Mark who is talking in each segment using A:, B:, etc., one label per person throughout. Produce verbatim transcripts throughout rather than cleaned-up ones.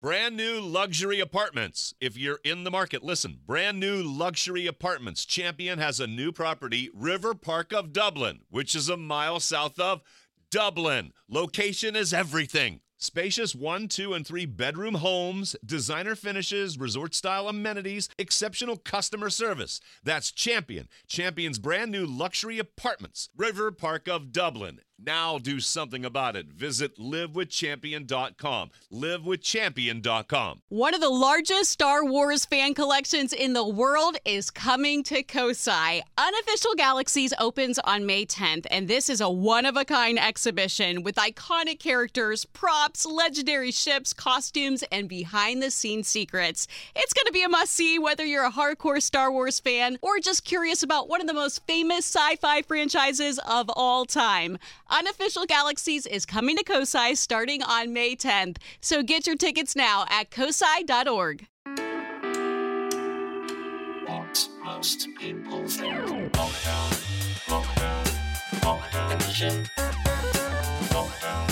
A: Brand new luxury apartments. If you're in the market, listen. Brand new luxury apartments. Champion has a new property, River Park of Dublin, which is a mile south of Dublin. Location is everything. Spacious one, two, and three bedroom homes, designer finishes, resort-style amenities, exceptional customer service. That's Champion. Champion's brand new luxury apartments, River Park of Dublin. Now do something about it. Visit live with champion dot com. live with champion dot com.
B: One of the largest Star Wars fan collections in the world is coming to Kosai. Unofficial Galaxies opens on May tenth, and this is a one-of-a-kind exhibition with iconic characters, props, legendary ships, costumes, and behind-the-scenes secrets. It's going to be a must-see whether you're a hardcore Star Wars fan or just curious about one of the most famous sci-fi franchises of all time. Unofficial Galaxies is coming to Kosai starting on May tenth, so get your tickets now at kosai dot org.
C: What most people think. Lockdown, lockdown, lockdown edition. Lockdown,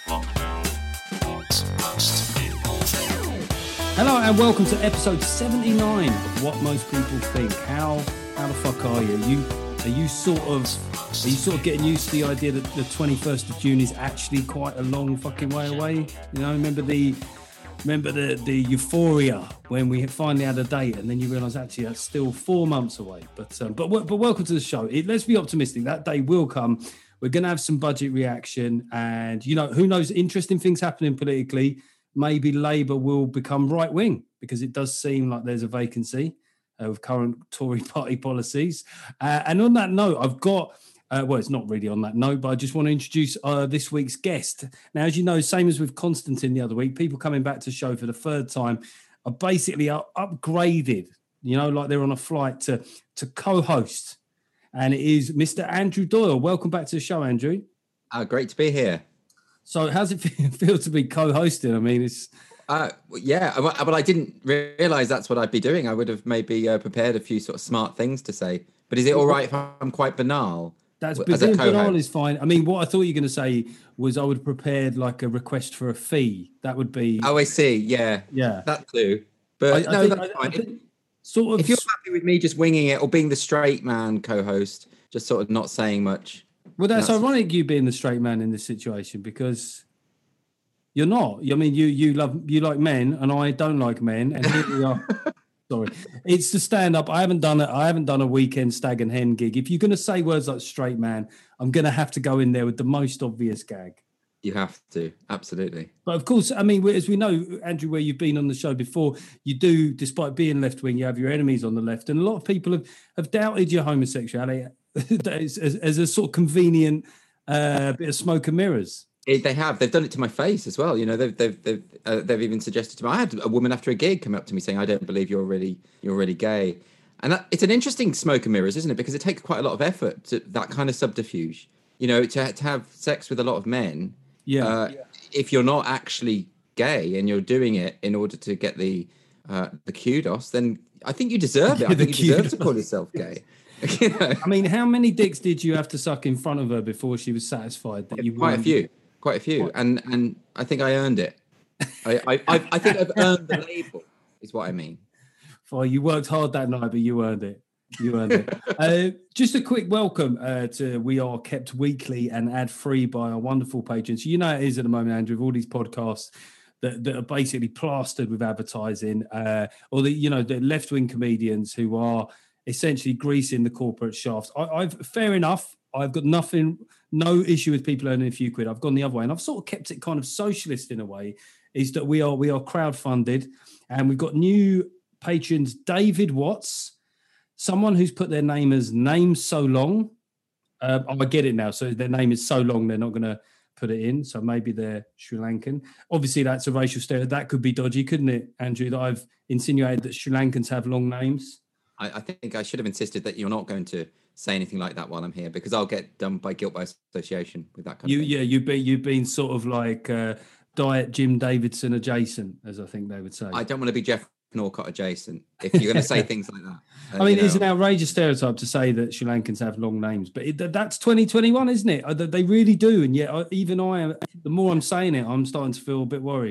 C: lockdown, what most people think.
D: Hello and welcome to episode seventy-nine of What Most People Think. How how the fuck are you? You are you sort of are you sort of getting used to the idea that the twenty-first of June is actually quite a long fucking way away? You know, remember the remember the the euphoria when we finally had a date, and then you realise actually that's still four months away. But um, but but welcome to the show. It, let's be optimistic. That day will come. We're going to have some budget reaction, and you know who knows? Interesting things happening politically. Maybe Labour will become right wing because it does seem like there's a vacancy uh, with current Tory party policies. Uh, and on that note, I've got, uh, well, it's not really on that note, but I just want to introduce uh, this week's guest. Now, as you know, same as with Constantine the other week, people coming back to the show for the third time are basically up- upgraded, you know, like they're on a flight to, to co-host. And it is Mister Andrew Doyle. Welcome back to the show, Andrew.
E: Uh, great to be here.
D: So how's it feel to be co-hosting? I mean, it's...
E: Uh, yeah, but I didn't realise that's what I'd be doing. I would have maybe uh, prepared a few sort of smart things to say. But is it all right if I'm quite banal?
D: That's being banal is fine. I mean, what I thought you were going to say was I would have prepared like a request for a fee. That would be...
E: Oh, I see. Yeah.
D: Yeah.
E: That too. But
D: I,
E: no,
D: I think,
E: that's
D: I,
E: fine.
D: I think sort of...
E: If you're happy with me just winging it or being the straight man co-host, just sort of not saying much.
D: Well, that's, that's ironic you being the straight man in this situation because... You're not. I mean, you you love you like men, and I don't like men. And here we are. Sorry, it's the stand up. I haven't done it. I haven't done a weekend stag and hen gig. If you're going to say words like straight man, I'm going to have to go in there with the most obvious gag.
E: You have to, absolutely.
D: But of course, I mean, as we know, Andrew, where you've been on the show before, you do, despite being left wing, you have your enemies on the left, and a lot of people have, have doubted your homosexuality as, as, as a sort of convenient uh, bit of smoke and mirrors.
E: It, they have. They've done it to my face as well. You know, they've they've they've uh, they've even suggested to me. I had a woman after a gig come up to me saying, "I don't believe you're really you're really gay," and that, it's an interesting smoke and mirrors, isn't it? Because it takes quite a lot of effort to that kind of subterfuge. You know, to to have sex with a lot of men.
D: Yeah.
E: Uh, yeah. If you're not actually gay and you're doing it in order to get the uh, the kudos, then I think you deserve it. I think you deserve to call yourself gay. You know? I
D: mean, how many dicks did you have to suck in front of her before she was satisfied that you
E: quite
D: weren't...
E: a few. Quite a few, and and I think I earned it. I I, I, I think I've earned the label, is what I mean.
D: Well, you worked hard that night, but you earned it. You earned it. uh, just a quick welcome uh, to We Are Kept Weekly and ad-free by our wonderful patrons. You know it is at the moment, Andrew, with all these podcasts that, that are basically plastered with advertising, uh, or the you know the left-wing comedians who are essentially greasing the corporate shafts. I, I've fair enough. I've got nothing, no issue with people earning a few quid. I've gone the other way, and I've sort of kept it kind of socialist in a way. Is that we are we are crowdfunded, and we've got new patrons. David Watts, someone who's put their name as name so long. Uh, oh, I get it now. So their name is so long, they're not going to put it in. So maybe they're Sri Lankan. Obviously, that's a racial stereotype. That could be dodgy, couldn't it, Andrew? That I've insinuated that Sri Lankans have long names.
E: I, I think I should have insisted that you're not going to say anything like that while I'm here, because I'll get done by guilt by association with that kind
D: you,
E: of thing.
D: Yeah, you've been, you've been sort of like uh, Diet Jim Davidson adjacent, as I think they would say.
E: I don't want to be Jeff Norcott adjacent if you're going to say things like that.
D: Uh, I mean, it's know. an outrageous stereotype to say that Sri Lankans have long names, but it, that's twenty twenty-one, isn't it? They really do. And yet, even I, the more I'm saying it, I'm starting to feel a bit worried.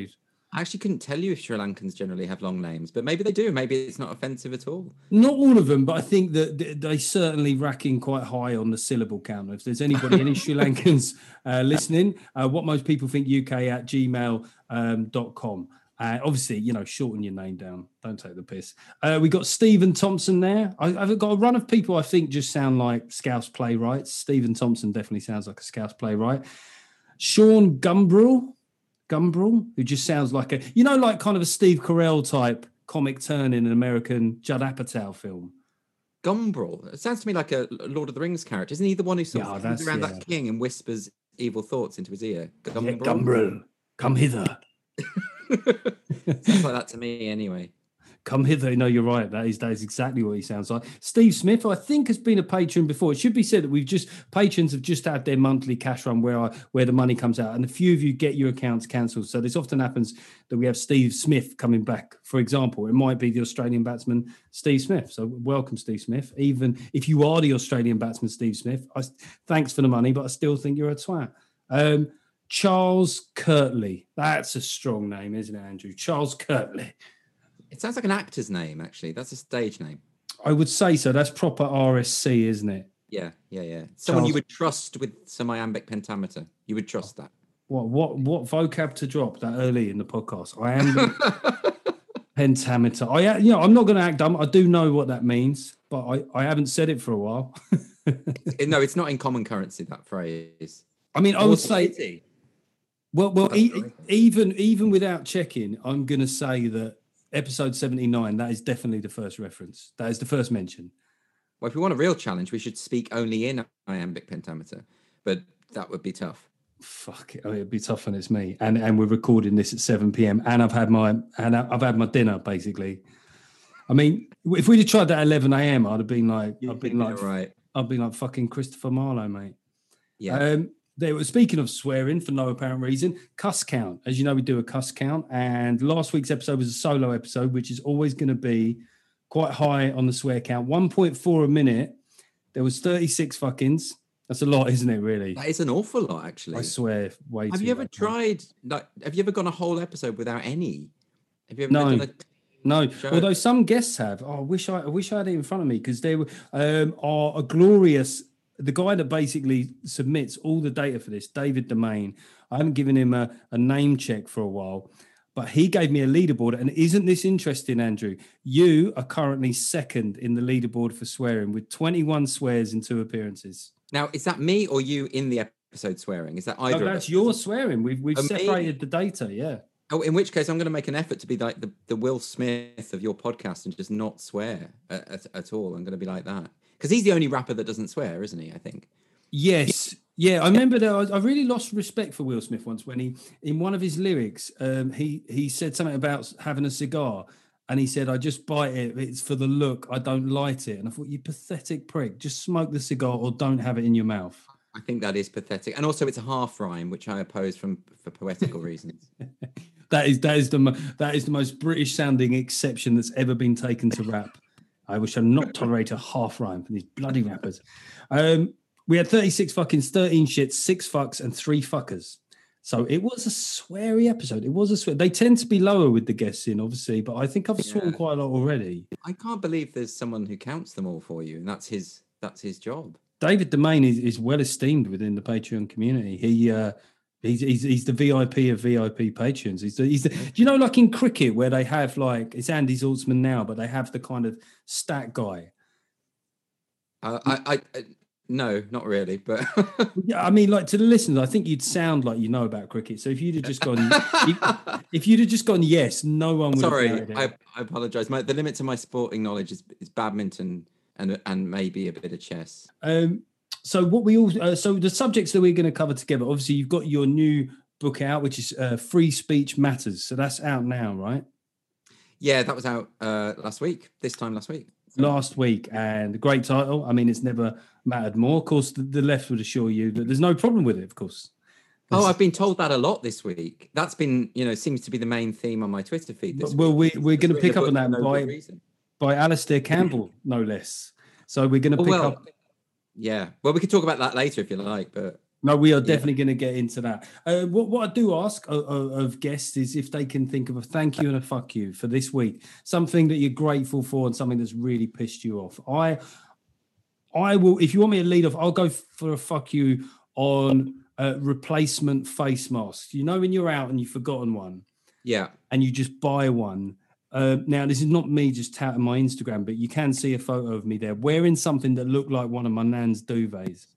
E: I actually couldn't tell you if Sri Lankans generally have long names, but maybe they do. Maybe it's not offensive at all.
D: Not all of them, but I think that th- they certainly racking quite high on the syllable counter. If there's anybody, any Sri Lankans uh, listening, uh, what most people think U K at gmail dot com. Uh, obviously, you know, shorten your name down. Don't take the piss. Uh, we got Stephen Thompson there. I, I've got a run of people I think just sound like Scouse playwrights. Stephen Thompson definitely sounds like a Scouse playwright. Sean Gumbrell, Gumbrell, who just sounds like a, you know, like kind of a Steve Carell type comic turn in an American Judd Apatow film.
E: Gumbrell. It sounds to me like a Lord of the Rings character. Isn't he the one who sort
D: Yeah,
E: of
D: that's-
E: comes around
D: yeah.
E: that king and whispers evil thoughts into his ear? Gumbrell.
D: Yeah, Gumbrell, come hither.
E: Sounds like that to me anyway.
D: Come hither. No, you're right. That is that is exactly what he sounds like. Steve Smith, I think, has been a patron before. It should be said that we've just patrons have just had their monthly cash run where I, where the money comes out, and a few of you get your accounts cancelled. So this often happens that we have Steve Smith coming back. For example, it might be the Australian batsman Steve Smith. So welcome, Steve Smith. Even if you are the Australian batsman Steve Smith, I, thanks for the money, but I still think you're a twat. Um, Charles Kirtley. That's a strong name, isn't it, Andrew? Charles Kirtley.
E: It sounds like an actor's name, actually. That's a stage name.
D: I would say so. That's proper R S C, isn't it?
E: Yeah, yeah, yeah. Someone
D: Charles-
E: you would trust with some iambic pentameter. You would trust that.
D: What what what vocab to drop that early in the podcast? I am the pentameter. I you know I'm not going to act dumb. I do know what that means, but I, I haven't said it for a while.
E: No, it's not in common currency, that phrase.
D: I mean, I would say
E: Forty.
D: well well
E: That's
D: e-
E: right.
D: even even without checking, I'm going to say that episode seventy-nine, that is definitely the first reference. That is the first mention.
E: Well, if we want a real challenge, we should speak only in iambic pentameter, but that would be tough.
D: Fuck it. Oh, it'd be tough when it's me. And and we're recording this at seven p.m. and I've had my and I've had my dinner basically. I mean, if we'd have tried that at eleven a.m., I'd have been like, I've been like,
E: right.
D: I've been like fucking Christopher Marlowe, mate.
E: Yeah.
D: Um, they were speaking of swearing for no apparent reason. Cuss count, as you know, we do a cuss count, and last week's episode was a solo episode, which is always going to be quite high on the swear count. one point four a minute. There was thirty-six fuckings. That's a lot, isn't it? Really?
E: That is an awful lot, actually.
D: I swear, way
E: Have
D: too
E: you ever
D: much.
E: tried? Like, have you ever gone a whole episode without any? Have you ever
D: No.
E: done a
D: No,
E: Show
D: although
E: it.
D: some guests have. Oh, I wish I, I wish I had it in front of me because they were um, are a glorious. The guy that basically submits all the data for this, David Domain. I haven't given him a, a name check for a while, but he gave me a leaderboard. And isn't this interesting, Andrew? You are currently second in the leaderboard for swearing with twenty-one swears in two appearances.
E: Now, is that me or you in the episode swearing? Is that either?
D: No,
E: of
D: that's
E: us?
D: your swearing. We've we've
E: Oh, me?
D: separated the data. Yeah.
E: Oh, in which case, I'm going to make an effort to be like the, the Will Smith of your podcast and just not swear at, at, at all. I'm going to be like that because he's the only rapper that doesn't swear, isn't he? I think.
D: Yes. Yeah, I remember that. I, I really lost respect for Will Smith once when he, in one of his lyrics, um, he he said something about having a cigar, and he said, "I just bite it. It's for the look. I don't light it." And I thought, you pathetic prick. Just smoke the cigar or don't have it in your mouth.
E: I think that is pathetic, and also it's a half rhyme, which I oppose from for poetical reasons.
D: That is that is the mo- that is the most British sounding exception that's ever been taken to rap. I shall not tolerate a half rhyme from these bloody rappers. Um, we had thirty-six fuckings, thirteen shits, six fucks, and three fuckers. So it was a sweary episode. It was a swear. They tend to be lower with the guests in, obviously, but I think I've sworn
E: Yeah.
D: quite a lot already.
E: I can't believe there's someone who counts them all for you, and that's his that's his job.
D: David Domain is, is well esteemed within the Patreon community. He uh, he's, he's he's the V I P of V I P patrons. He's the, he's the, do you know, like in cricket where they have like it's Andy Zaltzman now, but they have the kind of stat guy.
E: Uh, I, I, I no, not really, but
D: Yeah, I mean, like to the listeners, I think you'd sound like you know about cricket. So if you'd have just gone, if, if you'd have just gone, yes, no one would.
E: sorry,
D: have doubted
E: I,
D: it.
E: I apologize. My the limit to my sporting knowledge is, is badminton and and maybe a bit of chess.
D: Um, so what we all, uh, so the subjects that we're going to cover together. Obviously, you've got your new book out, which is uh, Free Speech Matters. So that's out now, right?
E: Yeah, that was out uh, last week. This time last week.
D: Last week, and a great title. I mean, it's never mattered more. Of course, the, the left would assure you that there's no problem with it. Of course.
E: Oh, I've been told that a lot this week. That's been, you know, seems to be the main theme on my Twitter feed. This
D: Well, we
E: week.
D: we're going to
E: It's
D: pick up
E: written
D: on
E: a
D: that
E: book for no
D: by
E: good reason.
D: by Alistair Campbell, no less. So we're going to
E: Oh,
D: pick
E: well,
D: up.
E: yeah. Well, we could talk about that later if you like, but
D: No, we are definitely yeah. going to get into that. Uh, what, what I do ask of, of guests is if they can think of a thank you and a fuck you for this week, something that you're grateful for and something that's really pissed you off. I, I will, if you want me to lead off, I'll go for a fuck you on a replacement face mask. You know, when you're out and you've forgotten one,
E: yeah,
D: and you just buy one. Uh, now, this is not me just touting my Instagram, but you can see a photo of me there wearing something that looked like one of my nan's duvets.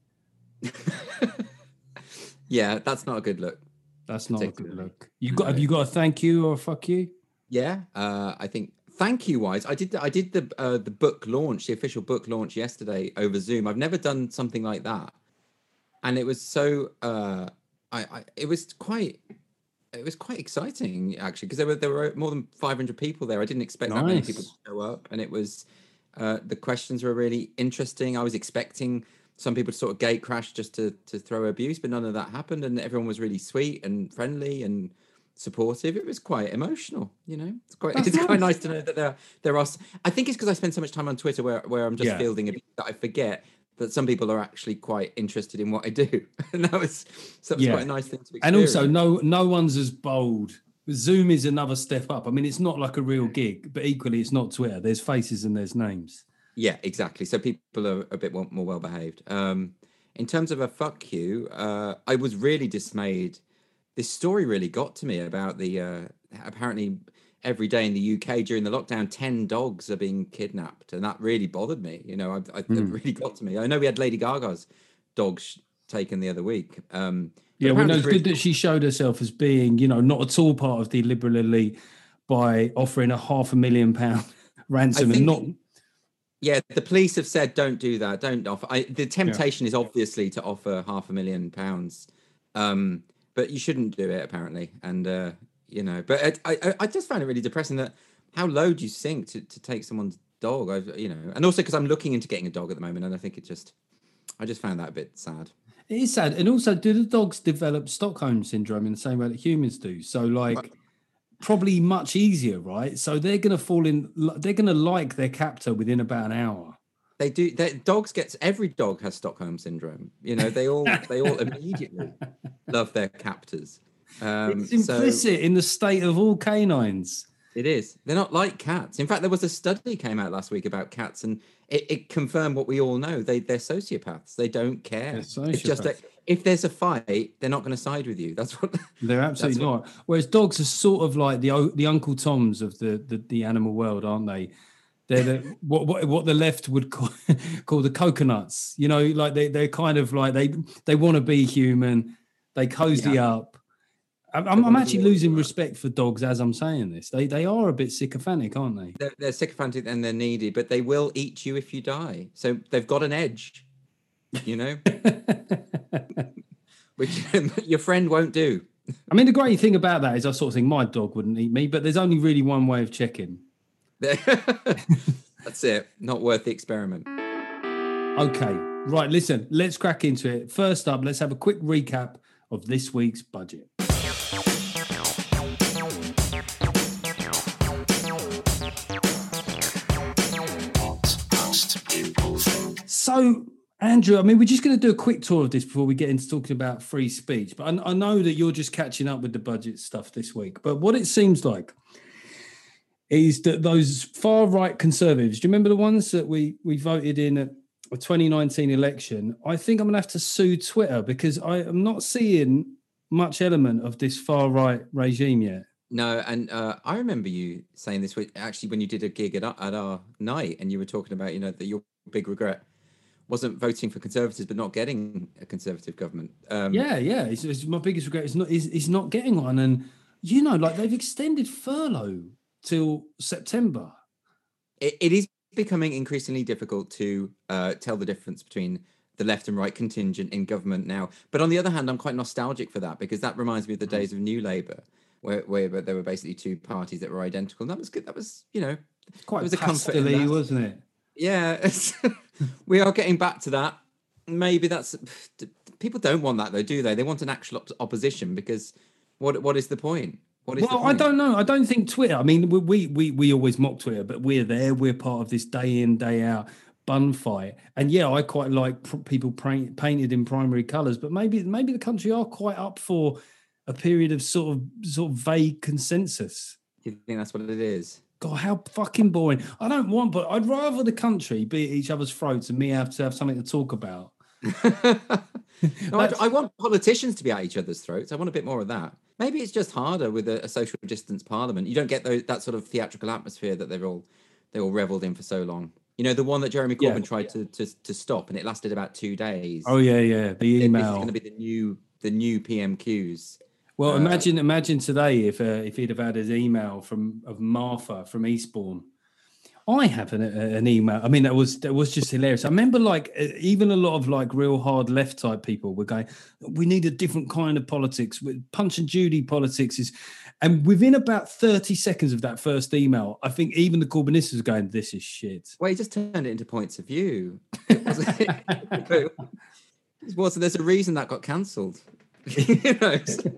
E: Yeah, that's not a good look.
D: That's not a good look. You got? Have you got a thank you or a fuck you?
E: Yeah, uh, I think thank you wise, I did. The, I did the uh, the book launch, the official book launch yesterday over Zoom. I've never done something like that, and it was so. Uh, I, I it was quite. It was quite exciting actually because there were there were more than five hundred people there. I didn't expect nice. that many people to show up, and it was uh, the questions were really interesting. I was expecting some people to sort of gate crash just to to throw abuse, but none of that happened, and everyone was really sweet and friendly and supportive. It was quite emotional, you know. It's quite That's it's nice. quite nice to know that there there are. I think it's because I spend so much time on Twitter where where I'm just yeah. fielding abuse that I forget that some people are actually quite interested in what I do. And that was, so it was yeah. quite a nice thing to experience.
D: And also, no no one's as bold. Zoom is another step up. I mean, it's not like a real gig, but equally, it's not Twitter. There's faces and there's names.
E: Yeah, exactly. So people are a bit more well-behaved. Um, in terms of a fuck you, uh, I was really dismayed. This story really got to me about the, uh, apparently every day in the U K during the lockdown, ten dogs are being kidnapped. And that really bothered me. You know, I, I, mm. it really got to me. I know we had Lady Gaga's dogs taken the other week. Um,
D: yeah, well, no, it's really good that she showed herself as being, you know, not at all part of the liberal elite by offering a half a million pound ransom and not...
E: Yeah, the police have said, don't do that. Don't offer. I, the temptation yeah. is obviously to offer half a million pounds. Um, but you shouldn't do it, apparently. And, uh, you know, but it, I I just find it really depressing that how low do you sink to, to take someone's dog? I've, you know, and also because I'm looking into getting a dog at the moment. And I think it just, I just found that a bit sad.
D: It is sad. And also, do the dogs develop Stockholm syndrome in the same way that humans do? So, like... Right. Probably much easier, right? So they're going to fall in, they're going to like their captor within about an hour.
E: They do. Their dogs gets every dog has Stockholm syndrome. You know, they all they all immediately love their captors. Um,
D: it's implicit so, in the state of all canines.
E: It is. They're not like cats. In fact, there was a study came out last week about cats, and it, it confirmed what we all know. They they're sociopaths. They don't care. It's just that if there's a fight, they're not going to side with you. That's what
D: they're absolutely not. What, Whereas dogs are sort of like the the Uncle Toms of the the, the animal world, aren't they? They're the, what, what what the left would call, call the coconuts. You know, like they they're kind of like they they want to be human. They cozy yeah. up. I'm, I'm actually losing respect for dogs as I'm saying this. They they are a bit sycophantic, aren't they?
E: They're, they're sycophantic and they're needy, but they will eat you if you die. So they've got an edge, you know, which your friend won't do.
D: I mean, the great thing about that is I sort of think my dog wouldn't eat me, but there's only really one way of checking.
E: That's it. Not worth the experiment.
D: Okay, right. Listen, let's crack into it. First up, let's have a quick recap of this week's budget. So, Andrew, I mean, we're just going to do a quick tour of this before we get into talking about free speech. But I, I know that you're just catching up with the budget stuff this week. But what it seems like is that those far-right conservatives, do you remember the ones that we, we voted in at a twenty nineteen election? I think I'm going to have to sue Twitter because I am not seeing much element of this far-right regime yet.
E: No, and uh, I remember you saying this actually when you did a gig at, at our night and you were talking about, you know, that your big regret wasn't voting for Conservatives, but not getting a Conservative government. Um,
D: yeah, yeah. It's, it's my biggest regret is not is, is not getting one. And, you know, like they've extended furlough till September.
E: It, it is becoming increasingly difficult to uh, tell the difference between the left and right contingent in government now. But on the other hand, I'm quite nostalgic for that because that reminds me of the days of New Labour, where, where there were basically two parties that were identical. And that was good. That was, you know,
D: it's quite was a comfort in that. Wasn't it?
E: Yeah, we are getting back to that. Maybe that's people don't want that though, do they? They want an actual op- opposition because what what is the point? What is
D: well,
E: the point?
D: I don't know. I don't think Twitter. I mean, we we we always mock Twitter, but we're there. We're part of this day in day out bun fight. And yeah, I quite like pr- people paint, painted in primary colours, but maybe maybe the country are quite up for a period of sort of sort of vague consensus.
E: You think that's what it is?
D: God, how fucking boring. I don't want, but I'd rather the country be at each other's throats and me have to have something to talk about.
E: No, I, I want politicians to be at each other's throats. I want a bit more of that. Maybe it's just harder with a, a social distance parliament. You don't get those, that sort of theatrical atmosphere that they've all they all revelled in for so long. You know, the one that Jeremy Corbyn
D: Yeah.
E: tried to, to to stop, and it lasted about two days.
D: Oh yeah, yeah. The
E: This is
D: email.
E: going to be the new the new P M Qs.
D: Well,
E: Uh,
D: imagine imagine today if uh, if he'd have had his email from of Martha from Eastbourne. I have an, an email. I mean, that was that was just hilarious. I remember, like, uh, even a lot of like real hard left type people were going, "We need a different kind of politics. With Punch and Judy politics is," and within about thirty seconds of that first email, I think even the Corbynists were going, "This is shit."
E: Well, he just turned it into points of view. It wasn't- it was, there's a reason that got cancelled. You know, so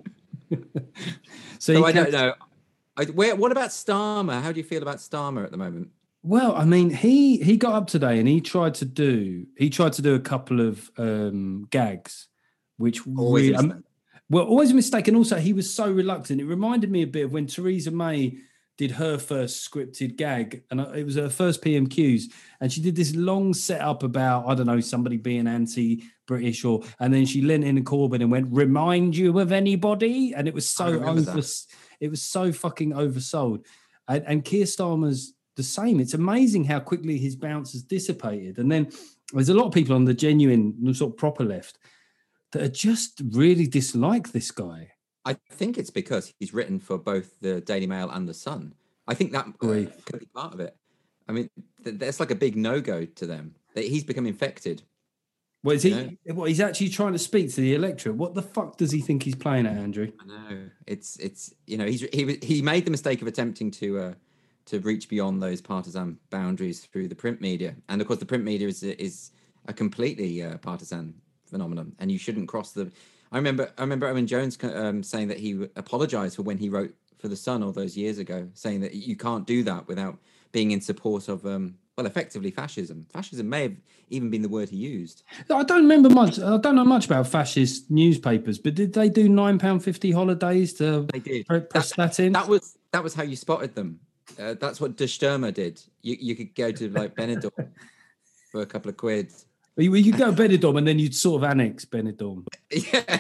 D: So,
E: so
D: you
E: I
D: can-
E: don't know. I, where, what about Starmer? How do you feel about Starmer at the moment?
D: Well, I mean, he he got up today and he tried to do he tried to do a couple of um, gags, which
E: Always
D: really,
E: a
D: um,
E: mistake.
D: well, always a mistake. And also, he was so reluctant. It reminded me a bit of when Theresa May did her first scripted gag, and it was her first P M Qs, and she did this long setup about I don't know somebody being anti-British, or and then she leant in a Corbyn and went, "Remind you of anybody?" And it was
E: I
D: so
E: remember
D: over,
E: that.
D: it was so fucking oversold. And, and Keir Starmer's the same. It's amazing how quickly his bounce has dissipated. And then there's a lot of people on the genuine sort of proper left that are just really dislike this guy.
E: I think it's because he's written for both the Daily Mail and the Sun. I think that uh,
D: Agree.
E: could be part of it. I mean, th- that's like a big no-go to them. That he's become infected.
D: Well, is
E: Yeah.
D: he? What, he's actually trying to speak to the electorate. What the fuck does he think he's playing at, Andrew?
E: I know it's it's you know he's he was- he made the mistake of attempting to uh, to reach beyond those partisan boundaries through the print media, and of course the print media is is a completely uh, partisan phenomenon, and you shouldn't cross the. I remember I remember Owen Jones um, saying that he apologized for when he wrote for the Sun all those years ago, saying that you can't do that without being in support of um, well, effectively fascism. Fascism may have even been the word he used.
D: I don't remember much. I don't know much about fascist newspapers, but did they do nine pound fifty holidays to
E: They did.
D: pre- press that, in?
E: That was that was how you spotted them. Uh, that's what De Sturmer did. You you could go to like Benidorm for a couple of quid.
D: you, you go to Benidorm and then you'd sort of annex Benidorm.
E: Yeah.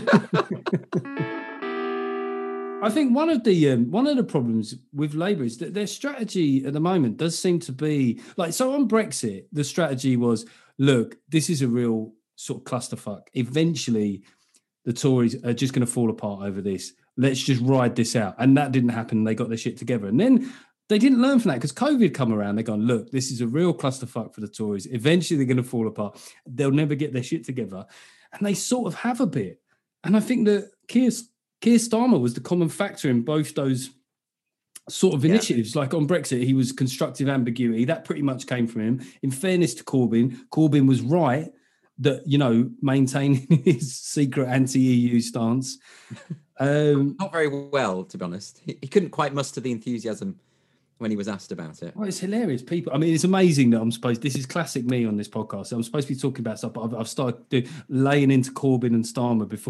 D: I think one of the um, one of the problems with Labour is that their strategy at the moment does seem to be like so on Brexit. The strategy was, look, this is a real sort of clusterfuck. Eventually, the Tories are just going to fall apart over this. Let's just ride this out, and that didn't happen. They got their shit together, and then they didn't learn from that because COVID come around. They're going, look, this is a real clusterfuck for the Tories. Eventually, they're going to fall apart. They'll never get their shit together, and they sort of have a bit. And I think that Keir Keir Starmer was the common factor in both those sort of
E: Yeah.
D: initiatives. Like on Brexit, he was constructive ambiguity. That pretty much came from him. In fairness to Corbyn, Corbyn was right that, you know, maintaining his secret anti-E U stance. Um,
E: Not very well, to be honest. He, he couldn't quite muster the enthusiasm when he was asked about it.
D: well, it's hilarious. People, I mean, it's amazing that I'm supposed, this is classic me on this podcast. I'm supposed to be talking about stuff, but I've, I've started do, laying into Corbyn and Starmer before.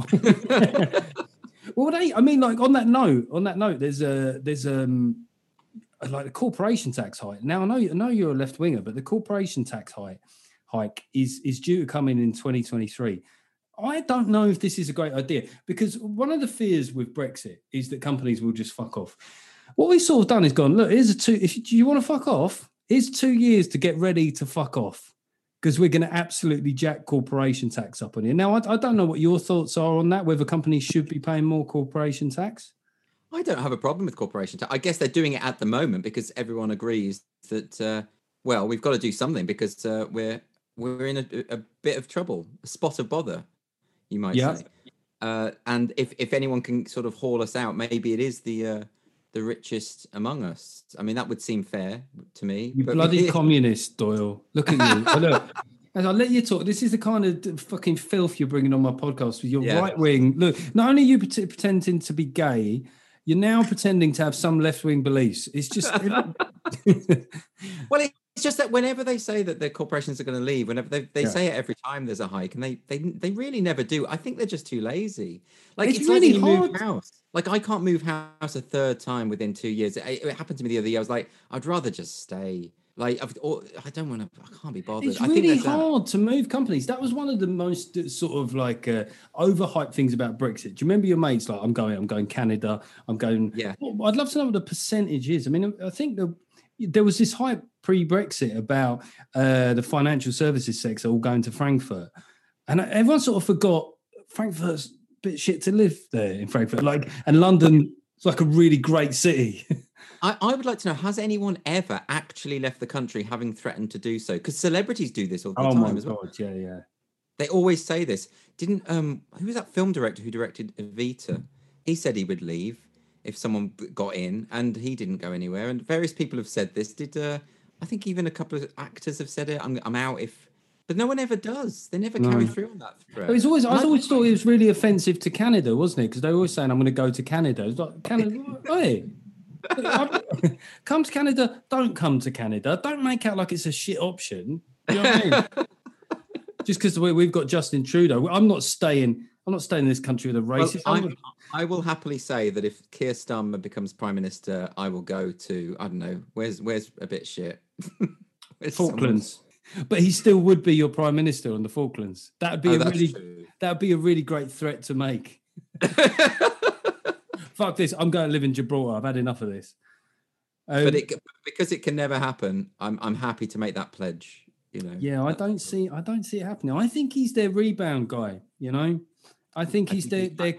D: Well, they, I mean, like on that note, on that note, there's a there's um like the corporation tax hike. Now I know I know you're a left winger, but the corporation tax hike hike is is due to come in in twenty twenty-three. I don't know if this is a great idea because one of the fears with Brexit is that companies will just fuck off. What we've sort of done is gone, look, here's a two. If you, do you want to fuck off, here's two years to get ready to fuck off. Because we're going to absolutely jack corporation tax up on you. Now, I, I don't know what your thoughts are on that, whether companies should be paying more corporation tax.
E: I don't have a problem with corporation tax. I guess they're doing it at the moment because everyone agrees that, uh, well, we've got to do something because uh, we're we're in a, a bit of trouble, a spot of bother, you might
D: Yeah.
E: say. Uh, and if, if anyone can sort of haul us out, maybe it is the uh, the richest among us. I mean, that would seem fair to me.
D: You
E: but-
D: bloody communist, Doyle. Look at you. But look, as I let you talk, this is the kind of fucking filth you're bringing on my podcast with your
E: Yeah.
D: right wing. Look, not only are you pret- pretending to be gay, you're now pretending to have some left wing beliefs. It's just.
E: Well, it, it's just that whenever they say that the corporations are going to leave, whenever they, they
D: Yeah.
E: say it every time there's a hike, and they they they really never do. I think they're just too lazy. Like
D: It's
E: it's,
D: really
E: like when you move
D: hard.
E: house. Like I can't move house a third time within two years. It, it happened to me the other year. I was like, I'd rather just stay. Like I've, or, I don't want to. I can't be bothered.
D: It's
E: I think
D: really
E: there's that.
D: hard to move companies. That was one of the most uh, sort of like uh, overhyped things about Brexit. Do you remember your mates like, I'm going, I'm going Canada, I'm going.
E: Yeah.
D: Well, I'd love to know what the percentage is. I mean, I think the, there was this hype pre-Brexit about uh, the financial services sector all going to Frankfurt, and everyone sort of forgot Frankfurt's a bit shit to live there in Frankfurt. Like, and London, it's like a really great city.
E: I, I would like to know, has anyone ever actually left the country having threatened to do so? Because celebrities do this all the
D: Oh
E: time
D: my
E: as well.
D: god, yeah, yeah.
E: They always say this. Didn't um who was that film director who directed Evita? He said he would leave if someone b- got in, and he didn't go anywhere. And various people have said this. Did uh, I think even a couple of actors have said it? I'm I'm out if, but no one ever does. They never carry
D: No.
E: through on that threat.
D: It was always, I
E: And I-
D: always thought it was really offensive to Canada, wasn't it? Because they were always saying, I'm going to go to Canada. It's like, Canada, hey, come to Canada, don't come to Canada. Don't make out like it's a shit option. You know what I mean? Just because we, we've got Justin Trudeau. I'm not staying, I'm not staying in this country with a
E: Well,
D: racist.
E: I,
D: I'm-
E: I will happily say that if Keir Starmer becomes prime minister, I will go to I don't know where's where's a bit shit. Where's someone-
D: Falklands. But he still would be your prime minister on the Falklands. That would be
E: Oh,
D: a
E: that's
D: really
E: true.
D: that would be a really great threat to make. Fuck this. I'm going to live in Gibraltar. I've had enough of this. Um,
E: But it because it can never happen. I'm I'm happy to make that pledge. You know.
D: yeah, I don't see I don't see it happening. I think he's their rebound guy, you know. I think
E: I
D: he's
E: think
D: their,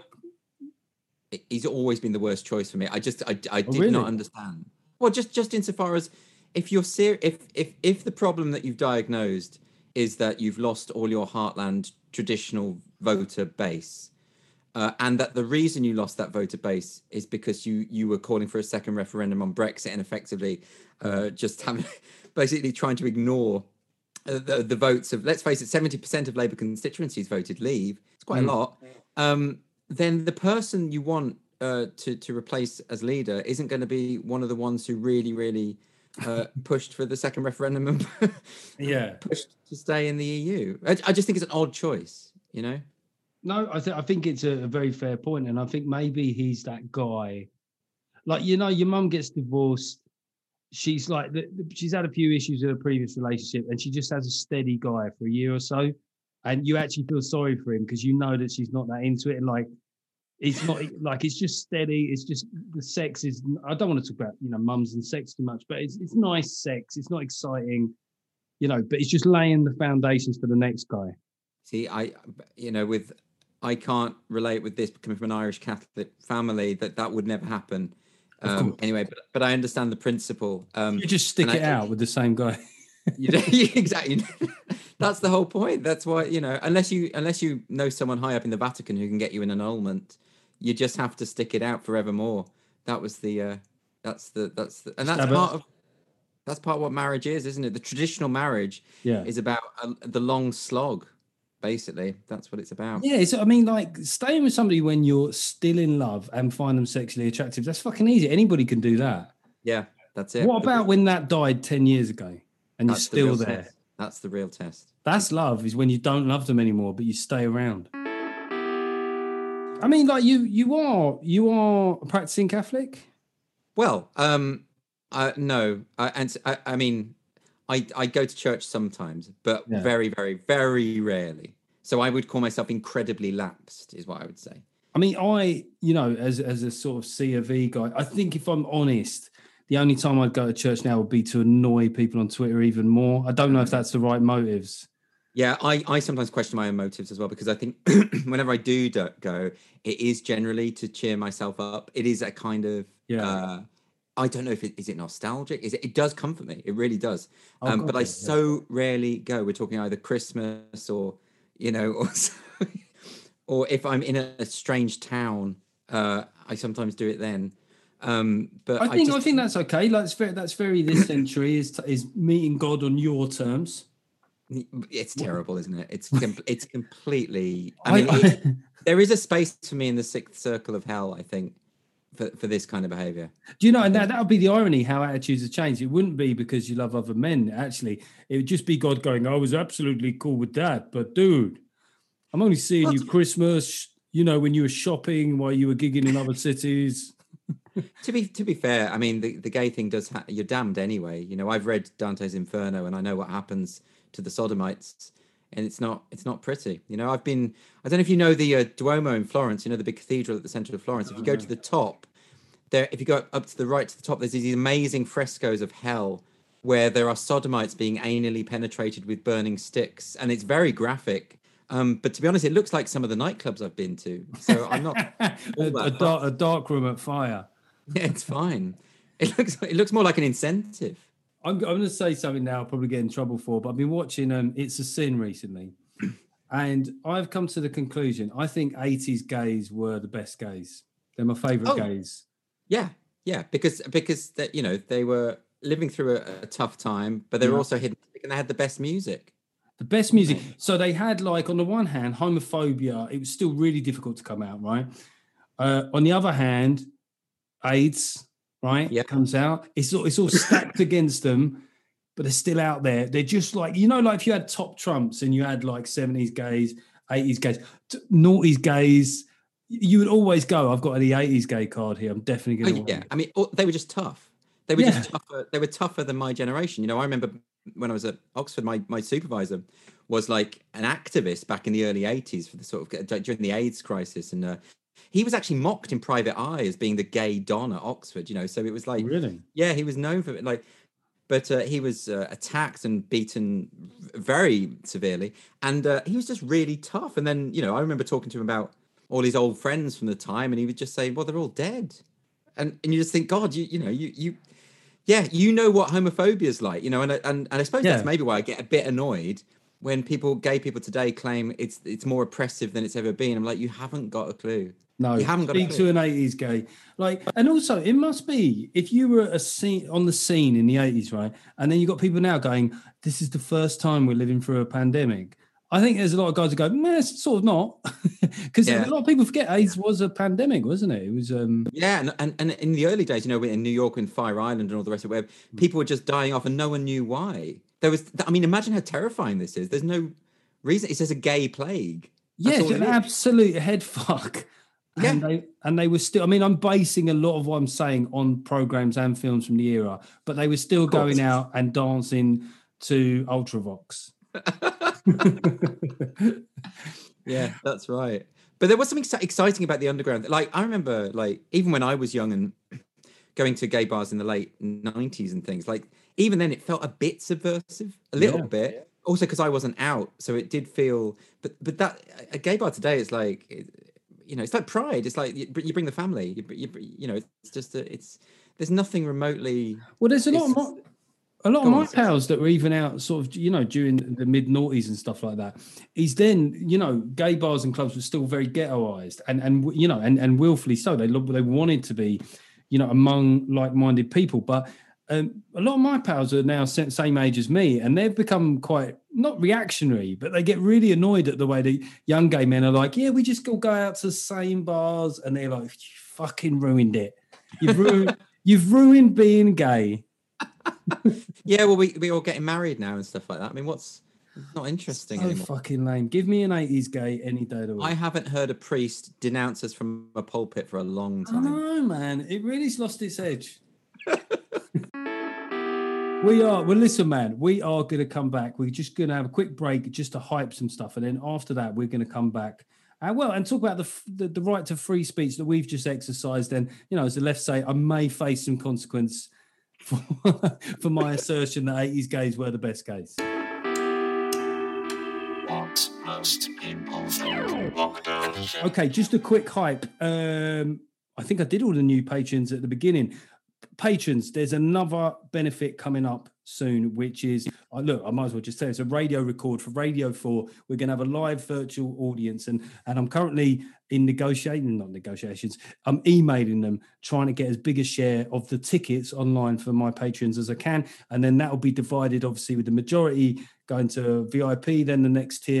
E: he-
D: their
E: He's always been the worst choice for me. I just I, I did
D: Oh, really?
E: not understand. Well, just just insofar as if you're ser- if if if the problem that you've diagnosed is that you've lost all your heartland traditional voter base, uh, and that the reason you lost that voter base is because you you were calling for a second referendum on Brexit and effectively uh, just having basically trying to ignore uh, the, the votes of, let's face it, seventy percent of Labour constituencies voted leave. It's quite
D: Mm.
E: a lot. Um, then the person you want uh, to to replace as leader isn't going to be one of the ones who really, really uh, pushed for the second referendum and
D: yeah.
E: pushed to stay in the E U. I, I just think it's an odd choice, you know.
D: No, I think I think it's a, a very fair point, and I think maybe he's that guy. Like, you know, your mum gets divorced. She's like, the, the- she's had a few issues with her previous relationship, and she just has a steady guy for a year or so, and you actually feel sorry for him because you know that she's not that into it, and like, it's not like it's just steady. It's just the sex is. I don't want to talk about you know mums and sex too much, but it's it's nice sex. It's not exciting, you know, but it's just laying the foundations for the next guy.
E: See, I, you know, with I can't relate with this coming from an Irish Catholic family that that would never happen.
D: Of
E: Um,
D: course.
E: anyway, but, but I understand the principle. Um,
D: You just stick
E: and
D: it
E: I-
D: out with the same guy.
E: you know, exactly. That's the whole point. That's why, you know, unless you unless you know someone high up in the Vatican who can get you an annulment, you just have to stick it out forevermore. That was the uh, that's the that's the, and that's
D: Stab it.
E: part of that's part of what marriage is, isn't it? The traditional marriage
D: Yeah.
E: is about uh, the long slog. Basically, that's what it's about.
D: Yeah, it's, I mean, like staying with somebody when you're still in love and find them sexually attractive, that's fucking easy. Anybody can do that.
E: Yeah, that's it.
D: What
E: The-
D: about when that died ten years ago and you're
E: that's the
D: still
E: real
D: there?
E: test. That's the real test.
D: That's love, is when you don't love them anymore, but you stay around. I mean, like you you are you are a practicing Catholic?
E: Well, um, uh, no, I, and s- I, I mean, I I go to church sometimes, but
D: Yeah.
E: very, very, very rarely. So I would call myself incredibly lapsed, is what I would say.
D: I mean, I, you know, as as a sort of C of E guy, I think if I'm honest, the only time I'd go to church now would be to annoy people on Twitter even more. I don't know if that's the right motives.
E: Yeah, I, I sometimes question my own motives as well, because I think whenever I do do- go, it is generally to cheer myself up. It is a kind of,
D: Yeah.
E: uh, I don't know if it is it nostalgic. Is it? It does comfort me. It really does.
D: Oh,
E: Um,
D: God,
E: but I
D: yeah,
E: so rarely go. We're talking either Christmas or, you know, or or if I'm in a, a strange town, uh, I sometimes do it then. Um, but
D: I think I,
E: just,
D: think that's okay. Like, it's very, that's very this century is is meeting God on your terms.
E: it's terrible, isn't it? It's com- it's completely. I
D: I-
E: mean,
D: I-
E: it, there is a space for me in the sixth circle of hell, I think, for, for this kind of behavior.
D: Do you know, and that, that would be the irony, how attitudes have changed. It wouldn't be because you love other men, actually. It would just be God going, I was absolutely cool with that. But, dude, I'm only seeing well, you Christmas, you know, when you were shopping while you were gigging in other cities.
E: to be to be fair, I mean, the, the gay thing does, ha- you're damned anyway. You know, I've read Dante's Inferno and I know what happens to the sodomites. And it's not it's not pretty. You know, I've been, I don't know if you know the uh, Duomo in Florence, you know, the big cathedral at the center of Florence. If you go to the top, there, if you go up to the right to the top, there's these amazing frescoes of hell where there are sodomites being anally penetrated with burning sticks. And it's very graphic. Um, but to be honest, it looks like some of the nightclubs I've been to. So I'm not...
D: a, a, dark, a dark room at fire.
E: Yeah, it's fine. It looks it looks more like an incentive.
D: I'm, I'm going to say something now I'll probably get in trouble for, but I've been watching um, It's a Sin recently. And I've come to the conclusion, I think eighties gays were the best gays. They're my favourite
E: oh,
D: gays.
E: Yeah, yeah, because because they, you know, they were living through a, a tough time, but they were yeah. also hidden and they had the best music.
D: The best music. So they had, like, on the one hand, homophobia. It was still really difficult to come out, right? Uh, on the other hand, AIDS... right?
E: Yeah.
D: Comes out. It's all, it's all stacked against them, but they're still out there. They're just like, you know, like if you had top trumps and you had like seventies gays, eighties gays, noughties gays, you would always go, I've got the eighties gay card here. I'm definitely going to
E: oh, Yeah, I mean, they were just tough. They were yeah. just tougher. They were tougher than my generation. You know, I remember when I was at Oxford, my, my supervisor was like an activist back in the early eighties for the sort of, during the AIDS crisis. And uh, he was actually mocked in private eye as being the gay don at Oxford, you know, so it was like,
D: really?
E: Yeah, he was known for it. Like, but uh, he was uh, attacked and beaten very severely. And uh, he was just really tough. And then, you know, I remember talking to him about all his old friends from the time, and he would just say, well, they're all dead. And and you just think, God, you you know, you, you yeah, you know what homophobia is like, you know, and, and, and I suppose yeah. that's maybe why I get a bit annoyed when people, gay people today claim it's it's more oppressive than it's ever been. I'm like, you haven't got a clue.
D: No,
E: you haven't got
D: speak to an eighties gay. Like, and also it must be if you were a scene on the scene in the eighties, right? And then you got people now going, this is the first time we're living through a pandemic. I think there's a lot of guys who go, man, it's sort of not. Because yeah. a lot of people forget AIDS was a pandemic, wasn't it? It was um
E: Yeah, and, and and in the early days, you know, in New York and Fire Island and all the rest of it, where people were just dying off and no one knew why. There was I mean, imagine how terrifying this is. There's no reason. It's just a gay plague.
D: That's yeah, an absolute head fuck.
E: Yeah.
D: And they, and they were still, I mean, I'm basing a lot of what I'm saying on programs and films from the era, but they were still going out and dancing to Ultravox.
E: Yeah, that's right. But there was something exciting about the underground. Like, I remember, like, even when I was young and going to gay bars in the late nineties and things, like, even then it felt a bit subversive, a little yeah. bit. Also, because I wasn't out, so it did feel, but but that, a gay bar today is like, you know, it's like Pride. It's like you, you bring the family. You, you, you know, it's just a, it's there's nothing remotely.
D: Well, there's a lot of my, a lot of my pals that were even out, sort of, you know, during the mid noughties and stuff like that. Is then, you know, gay bars and clubs were still very ghettoized, and and you know, and and willfully so. They they wanted to be, you know, among like-minded people, but. Um, a lot of my pals are now same age as me, and they've become quite not reactionary, but they get really annoyed at the way the young gay men are like, yeah, we just go go out to the same bars, and they're like, you fucking ruined it. You've ruined, you've ruined being gay.
E: Yeah, well, we we all getting married now and stuff like that. I mean, what's not interesting
D: so
E: anymore?
D: Fucking lame. Give me an eighties gay any day of the week.
E: I haven't heard a priest denounce us from a pulpit for a long time.
D: I know, man. It really's lost its edge. We are, well, listen, man, we are going to come back. We're just going to have a quick break just to hype some stuff. And then after that, we're going to come back and, well, and talk about the, the the right to free speech that we've just exercised. And, you know, as the left say, I may face some consequence for, for my assertion that eighties gays were the best gays.
C: What most people think lockdown.
D: Okay, just a quick hype. Um, I think I did all the new patrons at the beginning. Patrons, there's another benefit coming up soon, which is, uh, look, I might as well just say it's a radio record for Radio four. We're going to have a live virtual audience, and and I'm currently in negotiating, not negotiations, I'm emailing them, trying to get as big a share of the tickets online for my patrons as I can, and then that will be divided, obviously, with the majority going to V I P, then the next tier,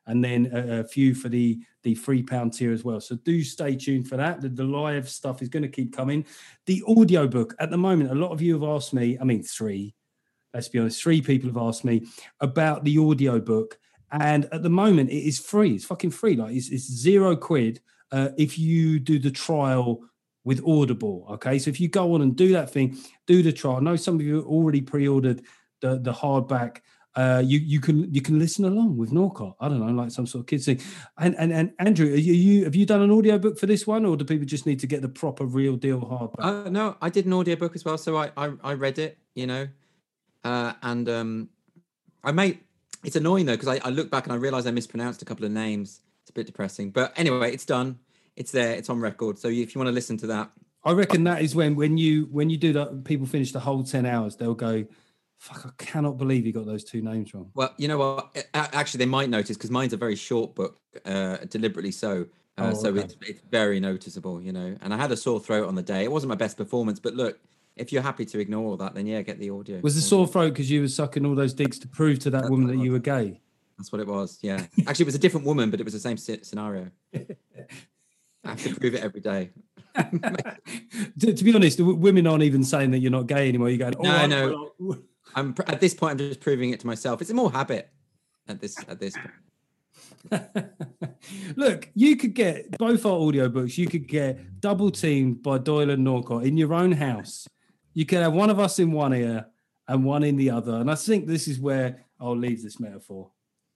D: and then a, a few for the the three pound tier as well. So do stay tuned for that. The, the live stuff is going to keep coming. The audiobook at the moment, a lot of you have asked me, I mean, three, let's be honest, three people have asked me about the audiobook. And at the moment, it is free. It's fucking free. Like it's, it's zero quid uh, if you do the trial with Audible. Okay, so if you go on and do that thing, do the trial. I know some of you already pre-ordered the the hardback. Uh, you you can you can listen along with Norcott. I don't know, like some sort of kids thing. And and and Andrew, are you, you have you done an audiobook for this one, or do people just need to get the proper real deal hardback?
E: Uh, no, I did an audiobook as well, so I I, I read it, you know, uh, and um, I made. It's annoying though because I, I look back and I realize I mispronounced a couple of names. It's a bit depressing, but anyway, it's done. It's there. It's on record. So if you want to listen to that,
D: I reckon that is when when you when you do that, people finish the whole ten hours. They'll go, "Fuck! I cannot believe you got those two names wrong."
E: Well, you know what? Actually, they might notice because mine's a very short book, uh, deliberately so. Uh,
D: Oh,
E: so
D: okay.
E: it's it's very noticeable, you know. And I had a sore throat on the day. It wasn't my best performance, but look, if you're happy to ignore all that, then yeah, get the audio.
D: Was the sore throat because you were sucking all those dicks to prove to that
E: That's
D: woman
E: what it
D: that you
E: was.
D: were gay?
E: That's what it was. Yeah, actually, it was a different woman, but it was the same sce- scenario. I have to prove it every day.
D: to, to be honest, w- women aren't even saying that you're not gay anymore. You're going, oh,
E: No,
D: I-
E: no.
D: well,
E: I'm pr- at this point. I'm just proving it to myself. It's a more habit at this at this point.
D: Look, you could get both our audiobooks. You could get Double Teamed by Doyle and Norcott in your own house. You could have one of us in one ear and one in the other. And I think this is where I'll leave this metaphor.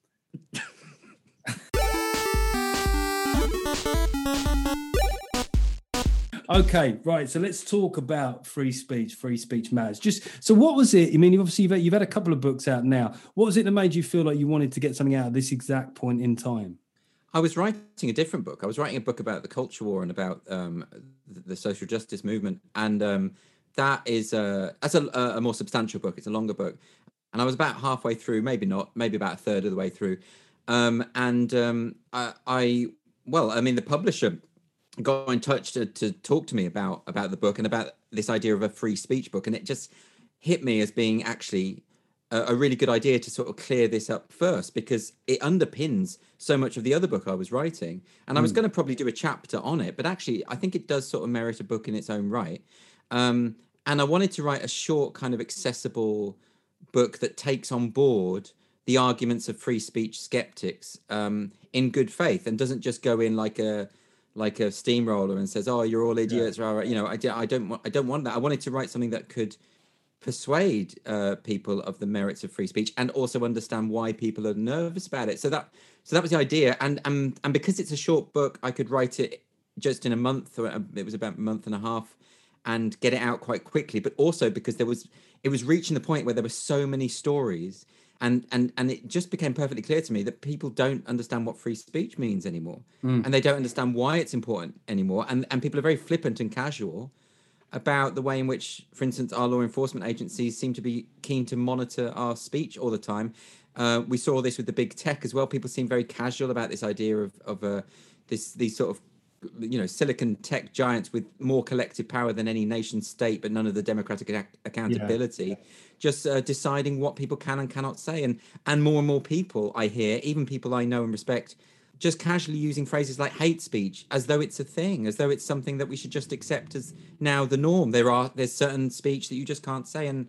D: Okay, right. So let's talk about free speech. Free speech matters. Just so, what was it? I mean, obviously, you've had, you've had a couple of books out now. What was it that made you feel like you wanted to get something out at this exact point in time?
E: I was writing a different book. I was writing a book about the culture war and about um, the, the social justice movement, and um, that is a that's a, a more substantial book. It's a longer book, and I was about halfway through, maybe not, maybe about a third of the way through, um, and um, I, I well, I mean, the publisher got in touch to, to talk to me about about the book and about this idea of a free speech book, and it just hit me as being actually a, a really good idea to sort of clear this up first, because it underpins so much of the other book I was writing, and I was going to probably do a chapter on it, but actually I think it does sort of merit a book in its own right. Um, and I wanted to write a short, kind of accessible book that takes on board the arguments of free speech skeptics um, in good faith, and doesn't just go in like a like a steamroller and says, "Oh, you're all idiots." Yeah. You know, I, I don't want I don't want that. I wanted to write something that could persuade uh, people of the merits of free speech, and also understand why people are nervous about it. So that so that was the idea, and and and because it's a short book, I could write it just in a month, or it was about a month and a half, and get it out quite quickly. But also because there was it was reaching the point where there were so many stories. And and and it just became perfectly clear to me that people don't understand what free speech means anymore, mm. and they don't understand why it's important anymore. And and people are very flippant and casual about the way in which, for instance, our law enforcement agencies seem to be keen to monitor our speech all the time. Uh, we saw this with the big tech as well. People seem very casual about this idea of of uh, this these sort of you know silicon tech giants with more collective power than any nation state, but none of the democratic ac- accountability. Yeah. Just uh, deciding what people can and cannot say, and and more and more people I hear, even people I know and respect, just casually using phrases like hate speech as though it's a thing, as though it's something that we should just accept as now the norm. There are there's certain speech that you just can't say, and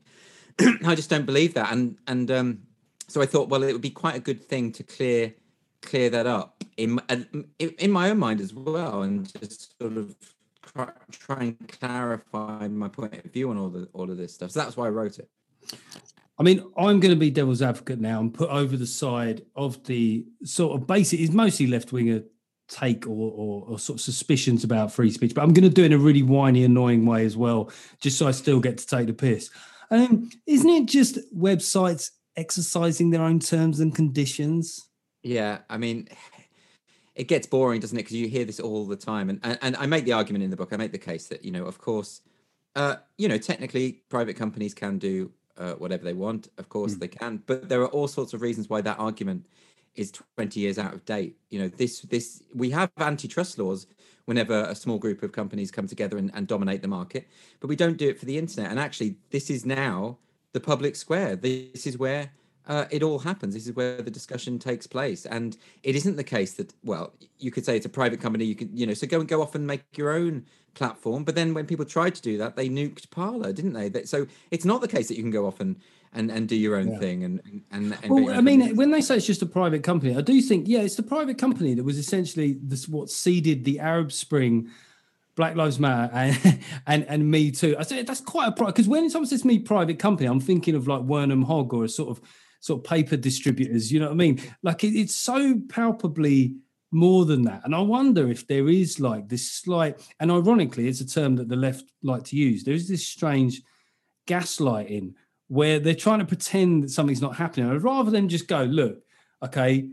E: I just don't believe that. And and um, so I thought, well, it would be quite a good thing to clear clear that up in in my own mind as well, and just sort of try, try and clarify my point of view on all the all of this stuff. So that's why I wrote it.
D: I mean, I'm going to be devil's advocate now and put over the side of the sort of basic, is mostly left-winger take or, or, or sort of suspicions about free speech, but I'm going to do it in a really whiny, annoying way as well, just so I still get to take the piss. Um, isn't it just websites exercising their own terms and conditions?
E: Yeah, I mean, it gets boring, doesn't it? Because you hear this all the time. And, and and I make the argument in the book, I make the case that, you know, of course, uh, you know, technically private companies can do uh, whatever they want. Of course mm. they can. But there are all sorts of reasons why that argument is twenty years out of date. You know, this, this we have antitrust laws whenever a small group of companies come together and, and dominate the market, but we don't do it for the internet. And actually, this is now the public square. This is where uh, it all happens. This is where the discussion takes place, and it isn't the case that, well, you could say it's a private company. You could, you know, so go and go off and make your own platform. But then when people tried to do that, they nuked Parler, didn't they? That, so it's not the case that you can go off and and, and do your own
D: Yeah.
E: thing. And and, and
D: Well, I mean, when they say it's just a private company, I do think, yeah, it's the private company that was essentially this what seeded the Arab Spring, Black Lives Matter, and and, and Me Too. I say that's quite a private, because when someone says to me private company, I'm thinking of like Wernham Hogg or a sort of sort of paper distributors. You know what I mean? Like it, it's so palpably more than that. And I wonder if there is like this slight, and ironically, it's a term that the left like to use. There is this strange gaslighting where they're trying to pretend that something's not happening. I'd rather than just go, look, okay,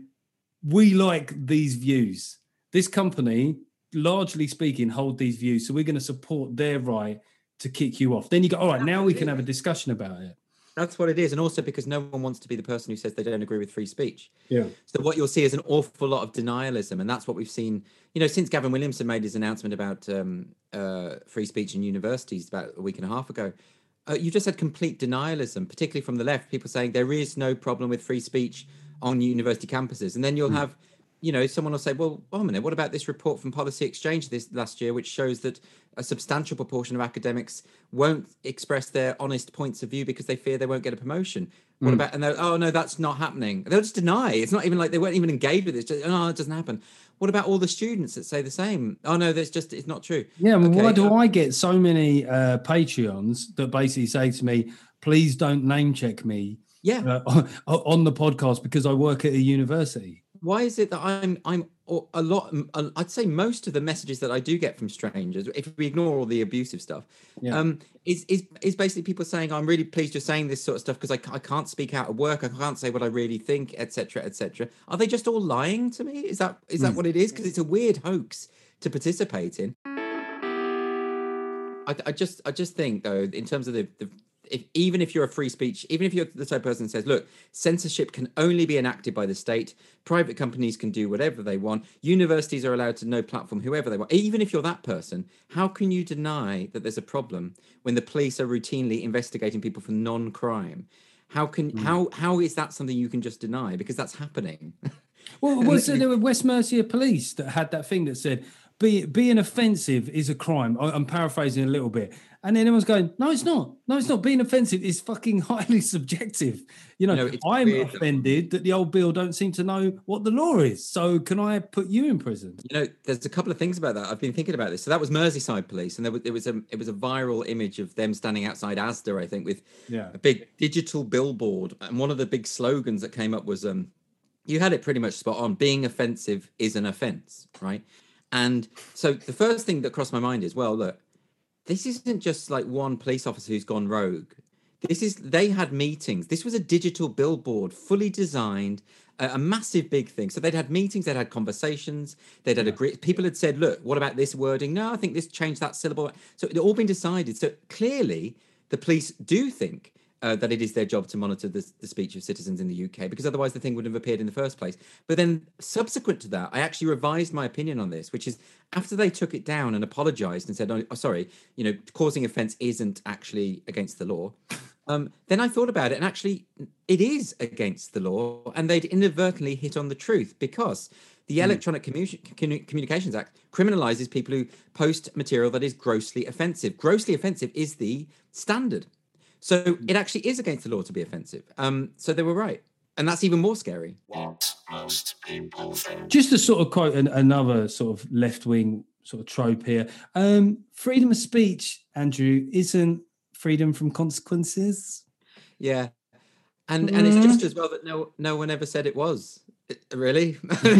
D: we like these views. This company, largely speaking, hold these views, so we're going to support their right to kick you off. Then you go, all right, now we can have a discussion about it.
E: That's what it is. And also because no one wants to be the person who says they don't agree with free speech.
D: Yeah.
E: So what you'll see is an awful lot of denialism. And that's what we've seen, you know, since Gavin Williamson made his announcement about um, uh, free speech in universities about a week and a half ago. Uh, you just had complete denialism, particularly from the left, people saying there is no problem with free speech on university campuses. And then you'll mm. have, you know, someone will say, well, wait a minute, what about this report from Policy Exchange this last year, which shows that a substantial proportion of academics won't express their honest points of view because they fear they won't get a promotion? What mm. about, and they're, oh, no, that's not happening. They'll just deny. It's not even like they weren't even engaged with it. It's just, oh, it doesn't happen. What about all the students that say the same? Oh, no, that's just, it's not true.
D: Yeah, I mean,
E: okay.
D: why do I get so many uh, Patreons that basically say to me, please don't name check me
E: yeah.
D: uh, on the podcast because I work at a university?
E: Why is it that I'm I'm a lot? I'd say most of the messages that I do get from strangers, if we ignore all the abusive stuff, yeah. um, is is is basically people saying, "I'm really pleased you're saying this sort of stuff because I, I can't speak out of work. I can't say what I really think, et cetera, et cetera" Are they just all lying to me? Is that is that mm. what it is? Because it's a weird hoax to participate in. I, I just I just think though, in terms of the, the If, even if you're a free speech, even if you're the type of person that says, look, censorship can only be enacted by the state, private companies can do whatever they want, universities are allowed to no platform whoever they want. Even if you're that person, how can you deny that there's a problem when the police are routinely investigating people for non-crime? How can mm. how how is that something you can just deny? Because that's happening.
D: Well, was it the West Mercia police that had that thing that said, Be, being offensive is a crime? I'm paraphrasing a little bit. And then everyone's going, no, it's not. No, it's not. Being offensive is fucking highly subjective. You know, no, I'm weird. offended that the old Bill don't seem to know what the law is. So can I put you in prison?
E: You know, there's a couple of things about that. I've been thinking about this. So that was Merseyside police. And there was, it was a it was a viral image of them standing outside Asda, I think, with yeah. a big digital billboard. And one of the big slogans that came up was, um, you had it pretty much spot on. Being offensive is an offence, right? And so the first thing that crossed my mind is, well, look, this isn't just like one police officer who's gone rogue. This is, they had meetings. This was a digital billboard, fully designed, a, a massive big thing. So they'd had meetings, they'd had conversations, they'd had yeah. agreed. People had said, look, what about this wording? No, I think this changed that syllable. So it had all been decided. So clearly the police do think Uh, that it is their job to monitor the, the speech of citizens in the U K, because otherwise the thing wouldn't have appeared in the first place. But then subsequent to that, I actually revised my opinion on this, which is after they took it down and apologized and said, oh, oh sorry, you know, causing offense isn't actually against the law. Um, then I thought about it, and actually it is against the law, and they'd inadvertently hit on the truth, because the mm. Electronic Commu- Communications Act criminalizes people who post material that is grossly offensive. Grossly offensive is the standard. So it actually is against the law to be offensive. Um, so they were right. And that's even more scary.
C: What most people think.
D: Just to sort of quote an, another sort of left-wing sort of trope here. Um, freedom of speech, Andrew, isn't freedom from consequences.
E: Yeah. And mm. and it's just as well that no no one ever said it was. It, really?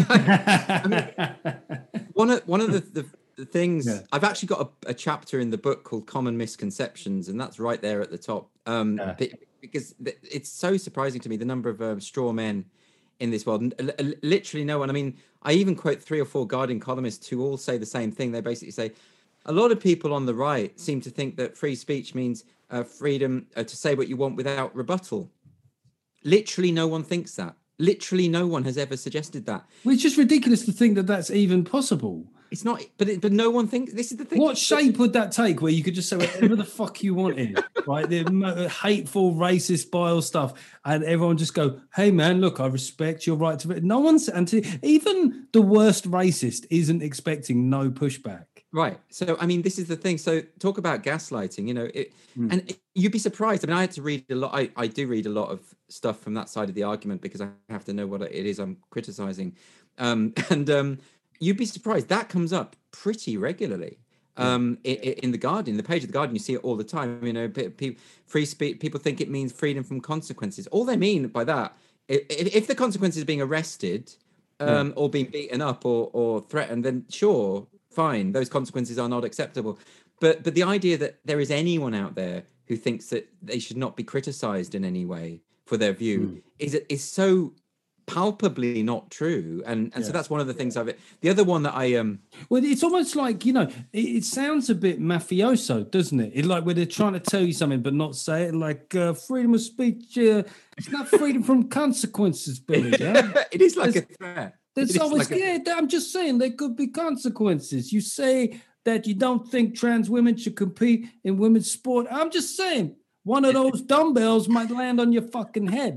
E: I mean, one of, one of the... the The things yeah. I've actually got a, a chapter in the book called Common Misconceptions, and that's right there at the top. Um, yeah. Because it's so surprising to me the number of um, straw men in this world. Literally no one. I mean, I even quote three or four Guardian columnists who all say the same thing. They basically say a lot of people on the right seem to think that free speech means uh, freedom uh, to say what you want without rebuttal. Literally no one thinks that. Literally no one has ever suggested that.
D: Well, it's just ridiculous to think that that's even possible.
E: It's not, but it, but no one thinks this is the thing.
D: What shape would that take? Where you could just say whatever the fuck you wanted, right? The mo- hateful, racist, bile stuff, and everyone just go, "Hey, man, look, I respect your right to." No one's, and to, even the worst racist isn't expecting no pushback.
E: Right. So, I mean, this is the thing. So, talk about gaslighting. You know, it,
D: Mm.
E: and it, you'd be surprised. I mean, I had to read a lot. I, I do read a lot of stuff from that side of the argument because I have to know what it is I'm criticizing, um, and. Um, You'd be surprised. That comes up pretty regularly um, in, in the Guardian. The page of the Guardian, you see it all the time. You know, pe- free speech. People think it means freedom from consequences. All they mean by that, if, if the consequence is being arrested um, yeah. or being beaten up or, or threatened, then sure, fine. Those consequences are not acceptable. But but the idea that there is anyone out there who thinks that they should not be criticised in any way for their view mm. is is so palpably not true, and and yeah. so that's one of the things I've. The other one that I um.
D: Well, it's almost like, you know, it, it sounds a bit mafioso, doesn't it? It's like where they're trying to tell you something but not say it. Like uh, freedom of speech, uh, it's not freedom from consequences, Billy. Yeah?
E: It is like
D: there's,
E: a threat.
D: There's always like a... yeah. I'm just saying there could be consequences. You say that you don't think trans women should compete in women's sport. I'm just saying one of those dumbbells might land on your fucking head.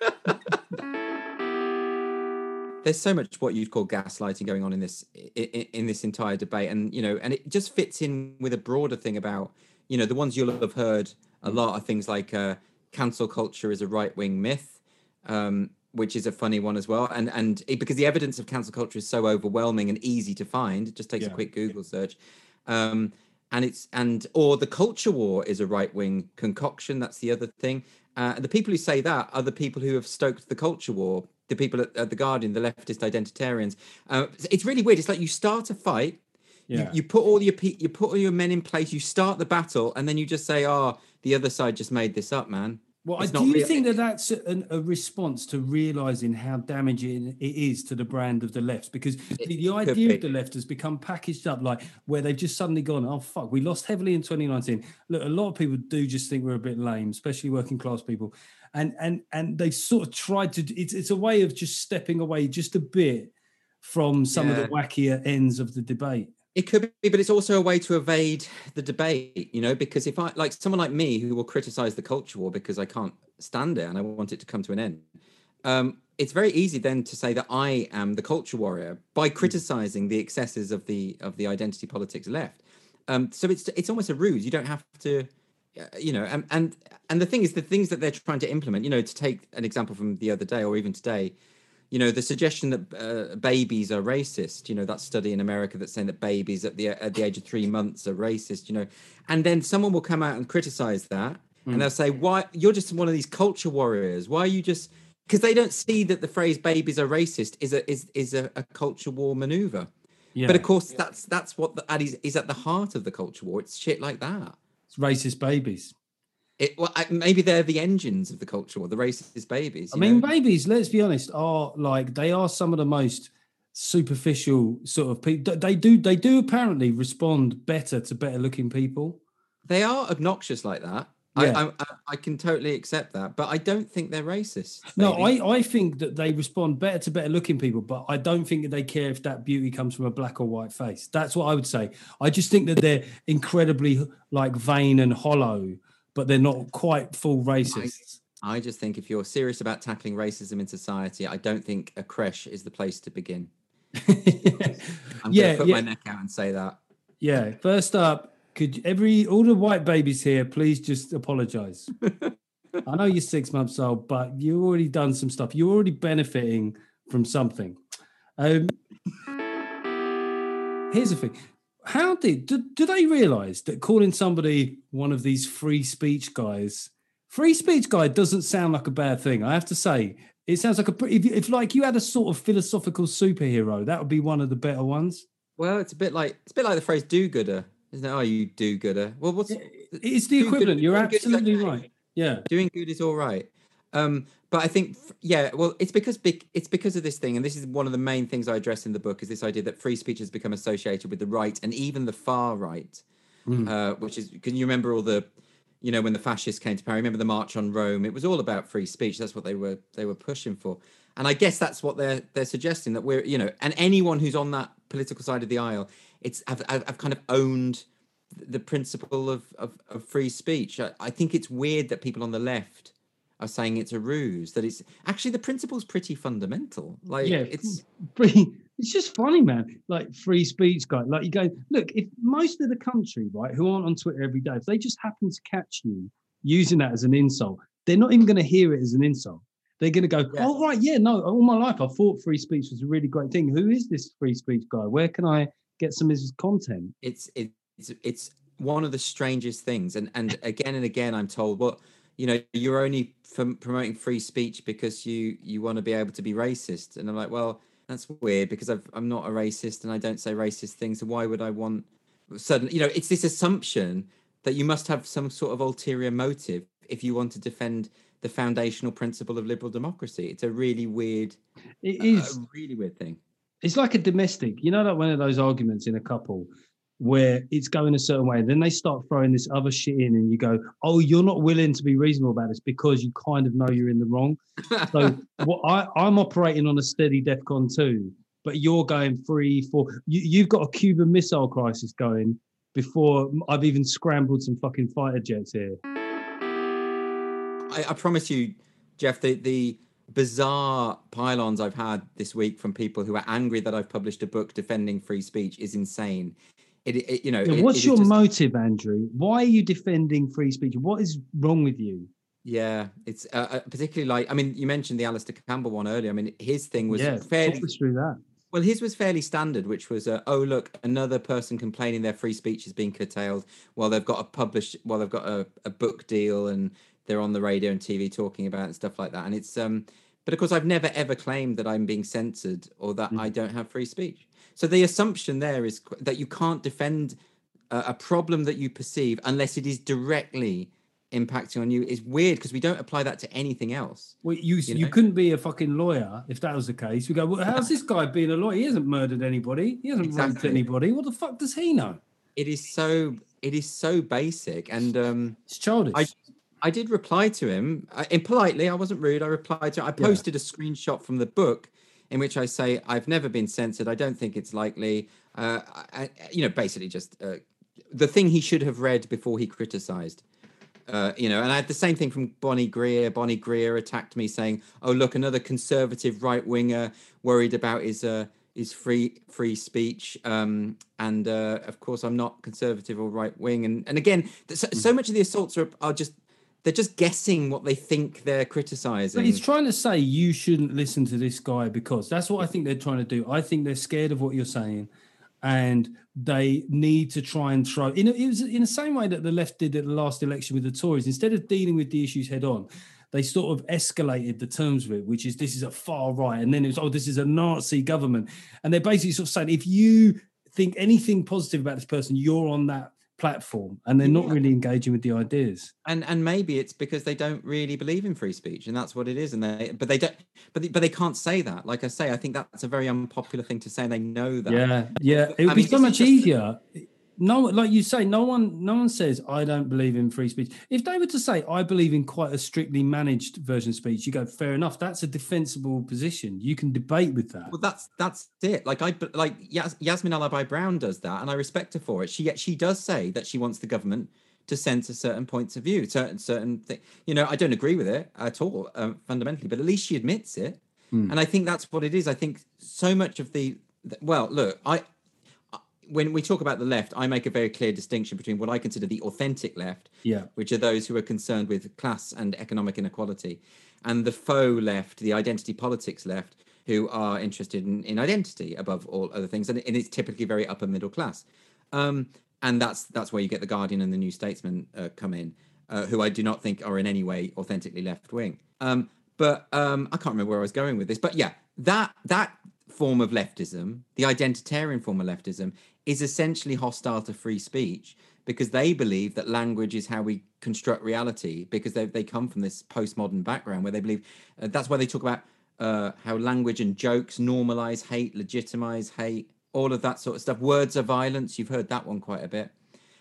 E: There's so much what you'd call gaslighting going on in this in, in this entire debate, and you know, and it just fits in with a broader thing about, you know, the ones you'll have heard a lot are things like uh, cancel culture is a right-wing myth, um, which is a funny one as well, and and it, because the evidence of cancel culture is so overwhelming and easy to find, it just takes yeah. a quick Google search, um, and it's and or the culture war is a right-wing concoction. That's the other thing. Uh, and the people who say that are the people who have stoked the culture war. The people at, at the Guardian, the leftist identitarians. Uh, it's really weird. It's like you start a fight, yeah. you, you put all your you put all your men in place, you start the battle, and then you just say, "Oh, the other side just made this up, man."
D: Well, it's do you real. think that that's a, a response to realizing how damaging it is to the brand of the left? Because it, the, the idea of the left has become packaged up like where they've just suddenly gone, "Oh fuck, we lost heavily in twenty nineteen." Look, a lot of people do just think we're a bit lame, especially working class people. And and and they've sort of tried to. It's it's a way of just stepping away just a bit from some yeah. of the wackier ends of the debate.
E: It could be, but it's also a way to evade the debate, you know. Because if I like someone like me who will criticize the culture war because I can't stand it and I want it to come to an end, um, it's very easy then to say that I am the culture warrior by criticizing the excesses of the of the identity politics left. Um, so it's it's almost a ruse. You don't have to. You know, and, and and the thing is, the things that they're trying to implement, you know, to take an example from the other day or even today, you know, the suggestion that uh, babies are racist, you know, that study in America that's saying that babies at the at the age of three months are racist, you know, and then someone will come out and criticize that mm. and they'll say, why, you're just one of these culture warriors. Why are you just, because they don't see that the phrase babies are racist is a is is a, a culture war maneuver. Yeah. But of course, yeah. that's that's what the, is, is at the heart of the culture war. It's shit like that.
D: Racist babies.
E: It, well, I, maybe they're the engines of the culture war, the racist babies.
D: I mean, know? babies, let's be honest, are like, they are some of the most superficial sort of people. They do, they do apparently respond better to better looking people.
E: They are obnoxious like that. Yeah. I, I, I can totally accept that, but I don't think they're racist.
D: No, I, I think that they respond better to better looking people, but I don't think that they care if that beauty comes from a black or white face. That's what I would say. I just think that they're incredibly like vain and hollow, but they're not quite full racists.
E: I, I just think if you're serious about tackling racism in society, I don't think a creche is the place to begin. I'm
D: yeah,
E: going to put
D: yeah.
E: my neck out and say that.
D: Yeah, first up, could every all the white babies here please just apologize? I know you're six months old, but you've already done some stuff. You're already benefiting from something. Um, here's the thing. How did, do, do they realise that calling somebody one of these free speech guys, free speech guy doesn't sound like a bad thing. I have to say, it sounds like a, if, if like you had a sort of philosophical superhero, that would be one of the better ones.
E: Well, it's a bit like, it's a bit like the phrase do-gooder. Isn't it? Oh, you do-gooder. Well, what's
D: it's the equivalent. You're absolutely right. Yeah,
E: doing good is all right. Um, but I think, yeah, well, it's because big, it's because of this thing, and this is one of the main things I address in the book, is this idea that free speech has become associated with the right and even the far right, mm. uh, which is, can you remember all the, you know, when the fascists came to power? Remember the March on Rome? It was all about free speech. That's what they were they were pushing for, and I guess that's what they're they're suggesting, that we're, you know, and anyone who's on that political side of the aisle, it's I've, I've, I've kind of owned the principle of, of, of free speech. I, I think it's weird that people on the left are saying it's a ruse, that it's actually the principle's pretty fundamental. Like,
D: yeah,
E: it's
D: free. It's just funny, man. Like free speech guy. Like you go, look, if most of the country, right, who aren't on Twitter every day, if they just happen to catch you using that as an insult, they're not even going to hear it as an insult. They're going to go,
E: Yeah.
D: oh, right, yeah, no, all my life I thought free speech was a really great thing. Who is this free speech guy? Where can I get some of his content?
E: it's it's it's one of the strangest things, and and again and again I'm told, well, you know, you're only f- promoting free speech because you you want to be able to be racist, and I'm like, well, that's weird because I've, I'm not a racist and I don't say racist things, so why would I want suddenly, you know, it's this assumption that you must have some sort of ulterior motive if you want to defend the foundational principle of liberal democracy. It's a really weird,
D: It
E: uh,
D: is.
E: a really weird thing.
D: It's like a domestic, you know, like one of those arguments in a couple where it's going a certain way, and then they start throwing this other shit in, and you go, "Oh, you're not willing to be reasonable about this because you kind of know you're in the wrong." So, what I, I'm operating on a steady DEFCON two, but you're going three, four. You, you've got a Cuban Missile Crisis going before I've even scrambled some fucking fighter jets here.
E: I, I promise you, Jeff, the, the bizarre pylons I've had this week from people who are angry that I've published a book defending free speech is insane. It, it you know,
D: Yeah,
E: it-
D: what's
E: it is
D: your
E: just-
D: motive, Andrew? Why are you defending free speech? What is wrong with you?
E: Yeah, it's uh, uh, particularly like, I mean, you mentioned the Alistair Campbell one earlier. I mean, his thing was
D: Yeah,
E: fairly,
D: talk us through that.
E: well, his was fairly standard, which was, uh, oh, look, another person complaining their free speech is being curtailed while they've got a published, while they've got a, a book deal and they're on the radio and T V talking about it and stuff like that. And it's, um, but of course, I've never ever claimed that I'm being censored or that
D: Mm.
E: I don't have free speech. So the assumption there is qu- that you can't defend a, a problem that you perceive unless it is directly impacting on you is weird, because we don't apply that to anything else.
D: Well, you you,
E: know?
D: couldn't be a fucking lawyer if that was the case. We go, well, how's this guy being a lawyer? He hasn't murdered anybody. He hasn't raped
E: Exactly.
D: anybody. What the fuck does he know?
E: It is so it is so basic, and um,
D: It's childish.
E: I I did reply to him uh, impolitely. I wasn't rude. I replied to. I posted a screenshot from the book in which I say I've never been censored. I don't think it's likely. Uh, I, I- you know, basically just uh, the thing he should have read before he criticised. Uh, you know, and I had the same thing from Bonnie Greer. Bonnie Greer attacked me saying, "Oh, look, another conservative right winger worried about his uh, his free free speech." Um, and uh, of course, I'm not conservative or right wing. And and again, th- so, so much of the assaults are are just they're just guessing what they think they're criticizing.
D: But he's trying to say you shouldn't listen to this guy because that's what I think they're trying to do. I think they're scared of what you're saying, and they need to try and throw. In a, it was in the same way that the left did at the last election with the Tories. Instead of dealing with the issues head on, they sort of escalated the terms of it, which is this is a far right, and then it was oh this is a Nazi government, and they're basically sort of saying if you think anything positive about this person, you're on that platform, and they're not
E: Yeah.
D: really engaging with the ideas.
E: and and maybe it's because they don't really believe in free speech, and that's what it is. And they but they don't but they, but they can't say that. Like I say, I think that's a very unpopular thing to say, and they know that.
D: Yeah, yeah. It would
E: I
D: be
E: mean,
D: so
E: this is
D: much
E: just-
D: easier. No, like you say, no one, no one says I don't believe in free speech. If they were to say I believe in quite a strictly managed version of speech, you go fair enough. That's a defensible position. You can debate with that.
E: Well, that's that's it. Like I like Yas, Yasmin Alabai Brown does that, and I respect her for it. She she does say that she wants the government to censor certain points of view, certain certain thing. You know, I don't agree with it at all um, fundamentally, but at least she admits it,
D: Hmm.
E: and I think that's what it is. I think so much of the the- well, look, I when we talk about the left, I make a very clear distinction between what I consider the authentic left,
D: Yeah.
E: which are those who are concerned with class and economic inequality, and the faux left, the identity politics left, who are interested in, in identity above all other things, and, and it's typically very upper middle class. Um, and that's that's where you get the Guardian and the New Statesman uh, come in, uh, who I do not think are in any way authentically left wing. Um, but um, I can't remember where I was going with this. But yeah, that that form of leftism, the identitarian form of leftism, is essentially hostile to free speech because they believe that language is how we construct reality, because they they come from this postmodern background where they believe uh, that's why they talk about uh, how language and jokes normalize hate, legitimize hate, all of that sort of stuff. Words are violence. You've heard that one quite a bit.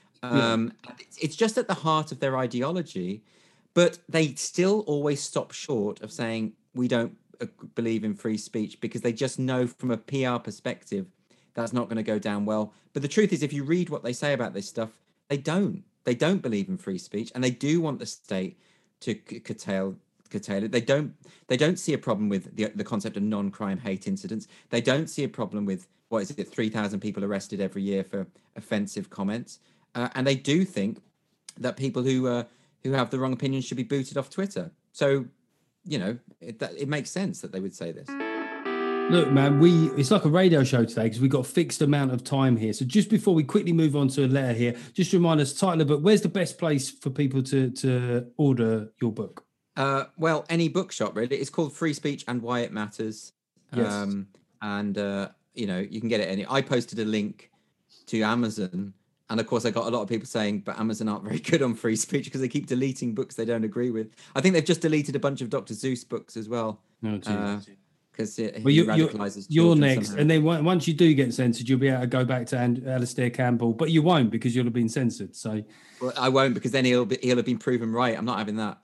E: Um, it's, it's just at the heart of their ideology, but they still always stop short of saying we don't uh, believe in free speech because they just know from a P R perspective That's not going to go down well. But the truth is, if you read what they say about this stuff, they don't. They don't believe in free speech, and they do want the state to c- curtail curtail it. They don't. They don't see a problem with the the concept of non-crime hate incidents. They don't see a problem with what is it, three thousand people arrested every year for offensive comments, uh, and they do think that people who uh, who have the wrong opinion should be booted off Twitter. So, you know, it, that, it makes sense that they would say this.
D: Look, man, we it's like a radio show today because we've got a fixed amount of time here. So just before we quickly move on to a letter here, just remind us, title of the book, where's the best place for people to, to order your book?
E: Uh, well, any bookshop, really. It's called Free Speech and Why It Matters.
D: Yes.
E: Um, and, uh, you know, you can get it any. I posted a link to Amazon. And, of course, I got a lot of people saying, but Amazon aren't very good on free speech because they keep deleting books they don't agree with. I think they've just deleted a bunch of Doctor Zeus books as well.
D: Oh,
E: uh, because it
D: well,
E: he
D: you,
E: radicalizes
D: you're, you're next,
E: somehow.
D: and then once you do get censored, you'll be able to go back to And- Alistair Campbell, but you won't because you'll have been censored. So,
E: well, I won't because then he'll be, he'll have been proven right. I'm not having that.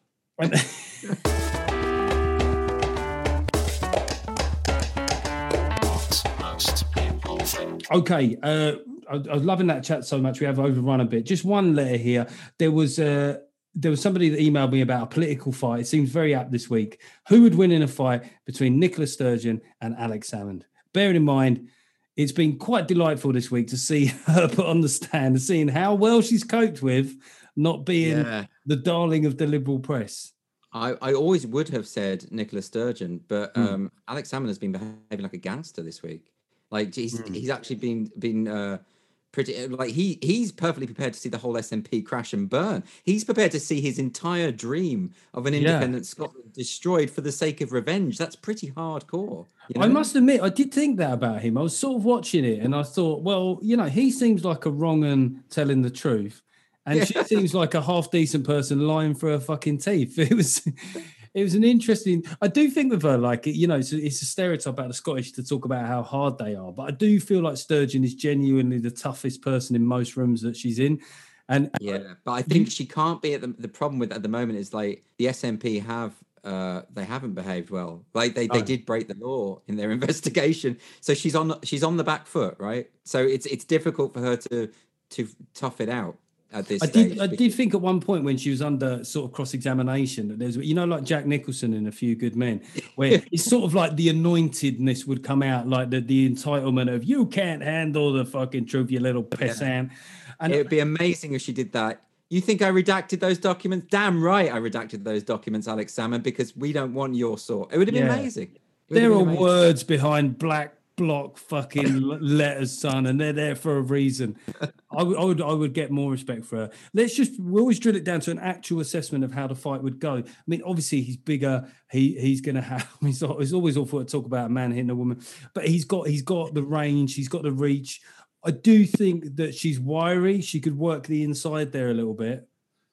C: Most people think.
D: Okay, uh, I, I was loving that chat so much. We have overrun a bit. Just one letter here. There was uh, there was somebody that emailed me about a political fight. It seems very apt this week. Who would win in a fight between Nicola Sturgeon and Alex Salmond? Bearing in mind, it's been quite delightful this week to see her put on the stand and seeing how well she's coped with not being
E: Yeah.
D: the darling of the liberal press.
E: I, I always would have said Nicola Sturgeon, but
D: Mm.
E: um, Alex Salmond has been behaving like a gangster this week. Like he's
D: Mm.
E: he's actually been been uh, pretty like he he's perfectly prepared to see the whole S N P crash and burn. He's prepared to see his entire dream of an
D: Yeah.
E: independent Scotland destroyed for the sake of revenge. That's pretty hardcore. you
D: I
E: know?
D: must admit, I did think that about him. I was sort of watching it and I thought, well, you know, he seems like a wrong un telling the truth. And
E: Yeah.
D: she seems like a half decent person lying for her fucking teeth. It was it was an interesting, I do think with her, like, you know, it's a, it's a stereotype about the Scottish to talk about how hard they are. But I do feel like Sturgeon is genuinely the toughest person in most rooms that she's in. And
E: Yeah, but I think she can't be at the the problem with at the moment is like the S N P have uh they haven't behaved well. Like they, they
D: No.
E: did break the law in their investigation. So she's on she's on the back foot, right? So it's it's difficult for her to to tough it out at this
D: I
E: stage.
D: did. I did think at one point when she was under sort of cross-examination that there's, you know, like Jack Nicholson in A Few Good Men, where it's sort of like the anointedness would come out, like the, the entitlement of you can't handle the fucking truth, you little pissant. And
E: It would be amazing if she did that. You think I redacted those documents? Damn right I redacted those documents, Alex Salmond, because we don't want your sort. It would have been
D: Yeah.
E: amazing. It would have
D: there
E: been
D: are
E: amazing.
D: words behind black block fucking l- letters, son, and they're there for a reason. I would, I would, I would get more respect for her. Let's just, we always drill it down to an actual assessment of how the fight would go. I mean, obviously he's bigger. He he's going to have. I mean, it's, al- it's always awful to talk about a man hitting a woman, but he's got he's got the range. He's got the reach. I do think that she's wiry. She could work the inside there a little bit.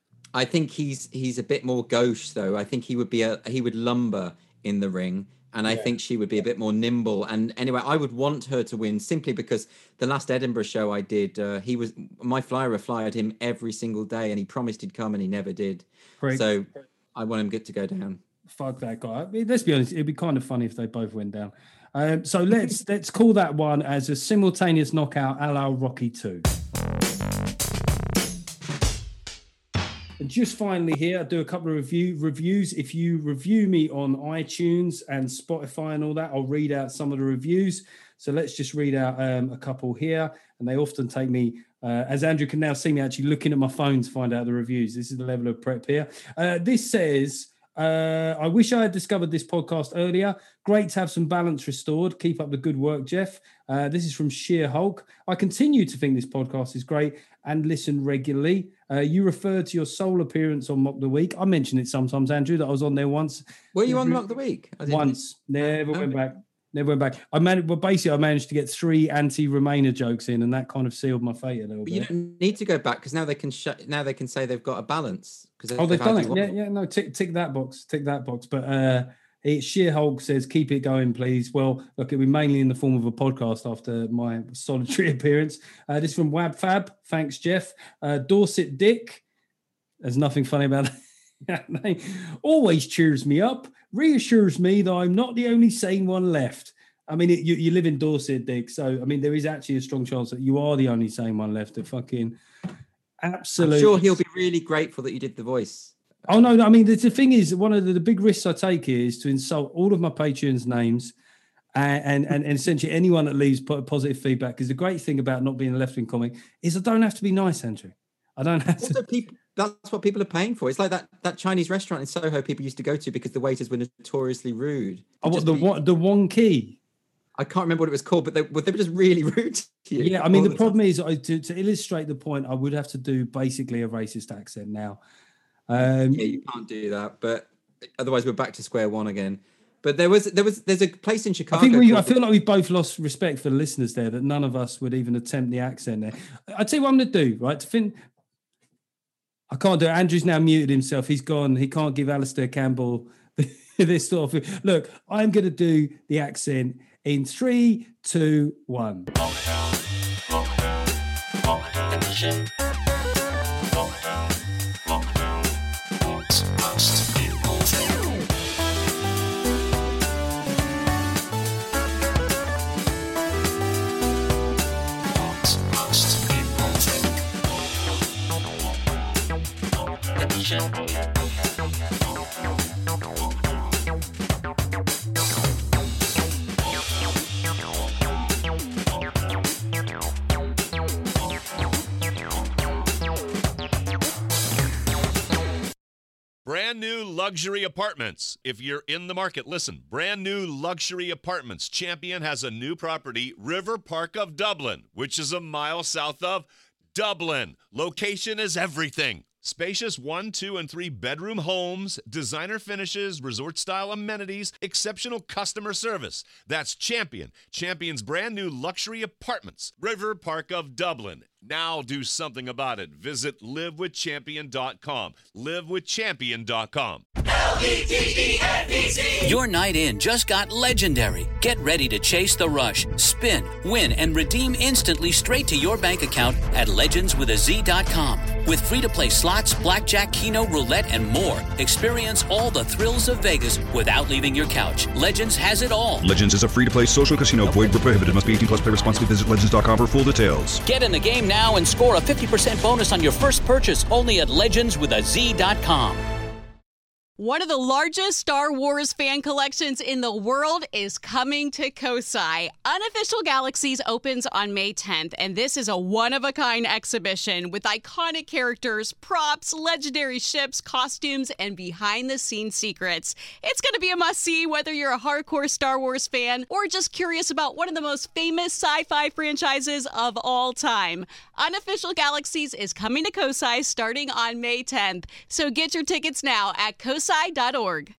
E: I think he's he's a bit more gauche though. I think he would be a he would lumber in the ring, and I think she would be a bit more nimble. And anyway, I would want her to win simply because the last Edinburgh show I did, uh, he was my flyer flyered him every single day, and he promised he'd come, and he never did.
D: Prick.
E: So I want him get to go down.
D: Fuck that guy. I mean, let's be honest, it'd be kind of funny if they both went down. Um, so let's let's call that one as a simultaneous knockout a la Rocky two. And just finally here, I do a couple of review reviews. If you review me on iTunes and Spotify and all that, I'll read out some of the reviews. So let's just read out um, a couple here. And they often take me, uh, as Andrew can now see me actually looking at my phone to find out the reviews. This is the level of prep here. Uh, this says, uh, I wish I had discovered this podcast earlier. Great to have some balance restored. Keep up the good work, Jeff. Uh, this is from Sheer Hulk. I continue to think this podcast is great and listen regularly. Uh, you referred to your sole appearance on Mock the Week. I mention it sometimes, Andrew, that I was on there once.
E: Were you on Mock the Week? I didn't-
D: Once. Never went
E: Okay.
D: back. Never went back. I man- well, basically, I managed to get three anti-Remainer jokes in, and that kind of sealed my fate a little
E: But you
D: bit.
E: don't need to go back because now they can sh- now they can say they've got a balance. Because
D: Oh, they've done it. Yeah, yeah. No, tick, tick that box. Tick that box. But uh, it, Sheer Hulk says, keep it going, please. Well, look, it'll be mainly in the form of a podcast after my solitary appearance. Uh, this is from Wab Fab. Thanks, Jeff. Uh, Dorset Dick. There's nothing funny about that name. Always cheers me up. Reassures me that I'm not the only sane one left. I mean, it, you, you live in Dorset, Dick. So, I mean, there is actually a strong chance that you are the only sane one left to fucking absolutely.
E: I'm sure he'll be really grateful that you did the voice.
D: Oh, no, no. I mean, the, the thing is, one of the, the big risks I take here is to insult all of my Patreons' names and, and, and, and essentially anyone that leaves positive feedback. Because the great thing about not being a left-wing comic is I don't have to be nice, Andrew. I don't have to.
E: People, that's what people are paying for. It's like that, that Chinese restaurant in Soho people used to go to because the waiters were notoriously rude.
D: Oh, what, the, be, what, the Wong Key?
E: I can't remember what it was called, but they, they were just really rude to you.
D: Yeah, I mean, the, the problem is, I, to, to illustrate the point, I would have to do basically a racist accent now. Um,
E: yeah, you can't do that, but otherwise we're back to square one again. But there was, there was, there's a place in Chicago.
D: I think we, I feel like we both lost respect for the listeners there, that none of us would even attempt the accent there. I tell you what I'm going to do, right? To fin- I can't do it. Andrew's now muted himself. He's gone. He can't give Alistair Campbell this sort of thing. Look, I'm going to do the accent in three, two, one.
A: Brand new luxury apartments. If you're in the market, listen. Brand new luxury apartments. Champion has a new property, River Park of Dublin, which is a mile south of Dublin. Location is everything. Spacious one, two, and three bedroom homes, designer finishes, resort-style amenities, exceptional customer service. That's Champion. Champion's brand new luxury apartments, River Park of Dublin. Now do something about it. Visit live with champion dot com. live with champion dot com.
C: L E G E N D Z.
F: Your night in just got legendary. Get ready to chase the rush, spin, win, and redeem instantly straight to your bank account at legends with a z dot com. With free-to-play slots, blackjack, keno, roulette, and more, experience all the thrills of Vegas without leaving your couch. Legends has it all.
G: Legends is a free-to-play social casino. Void where prohibited. Must be eighteen plus. Play responsibly. Visit legends dot com for full details.
F: Get in the game now and score a fifty percent bonus on your first purchase only at legends with a z dot com.
B: One of the largest Star Wars fan collections in the world is coming to Kosai. Unofficial Galaxies opens on May tenth, and this is a one-of-a-kind exhibition with iconic characters, props, legendary ships, costumes, and behind-the-scenes secrets. It's going to be a must-see whether you're a hardcore Star Wars fan or just curious about one of the most famous sci-fi franchises of all time. Unofficial Galaxies is coming to Kosai starting on May tenth, so get your tickets now at kosai dot org.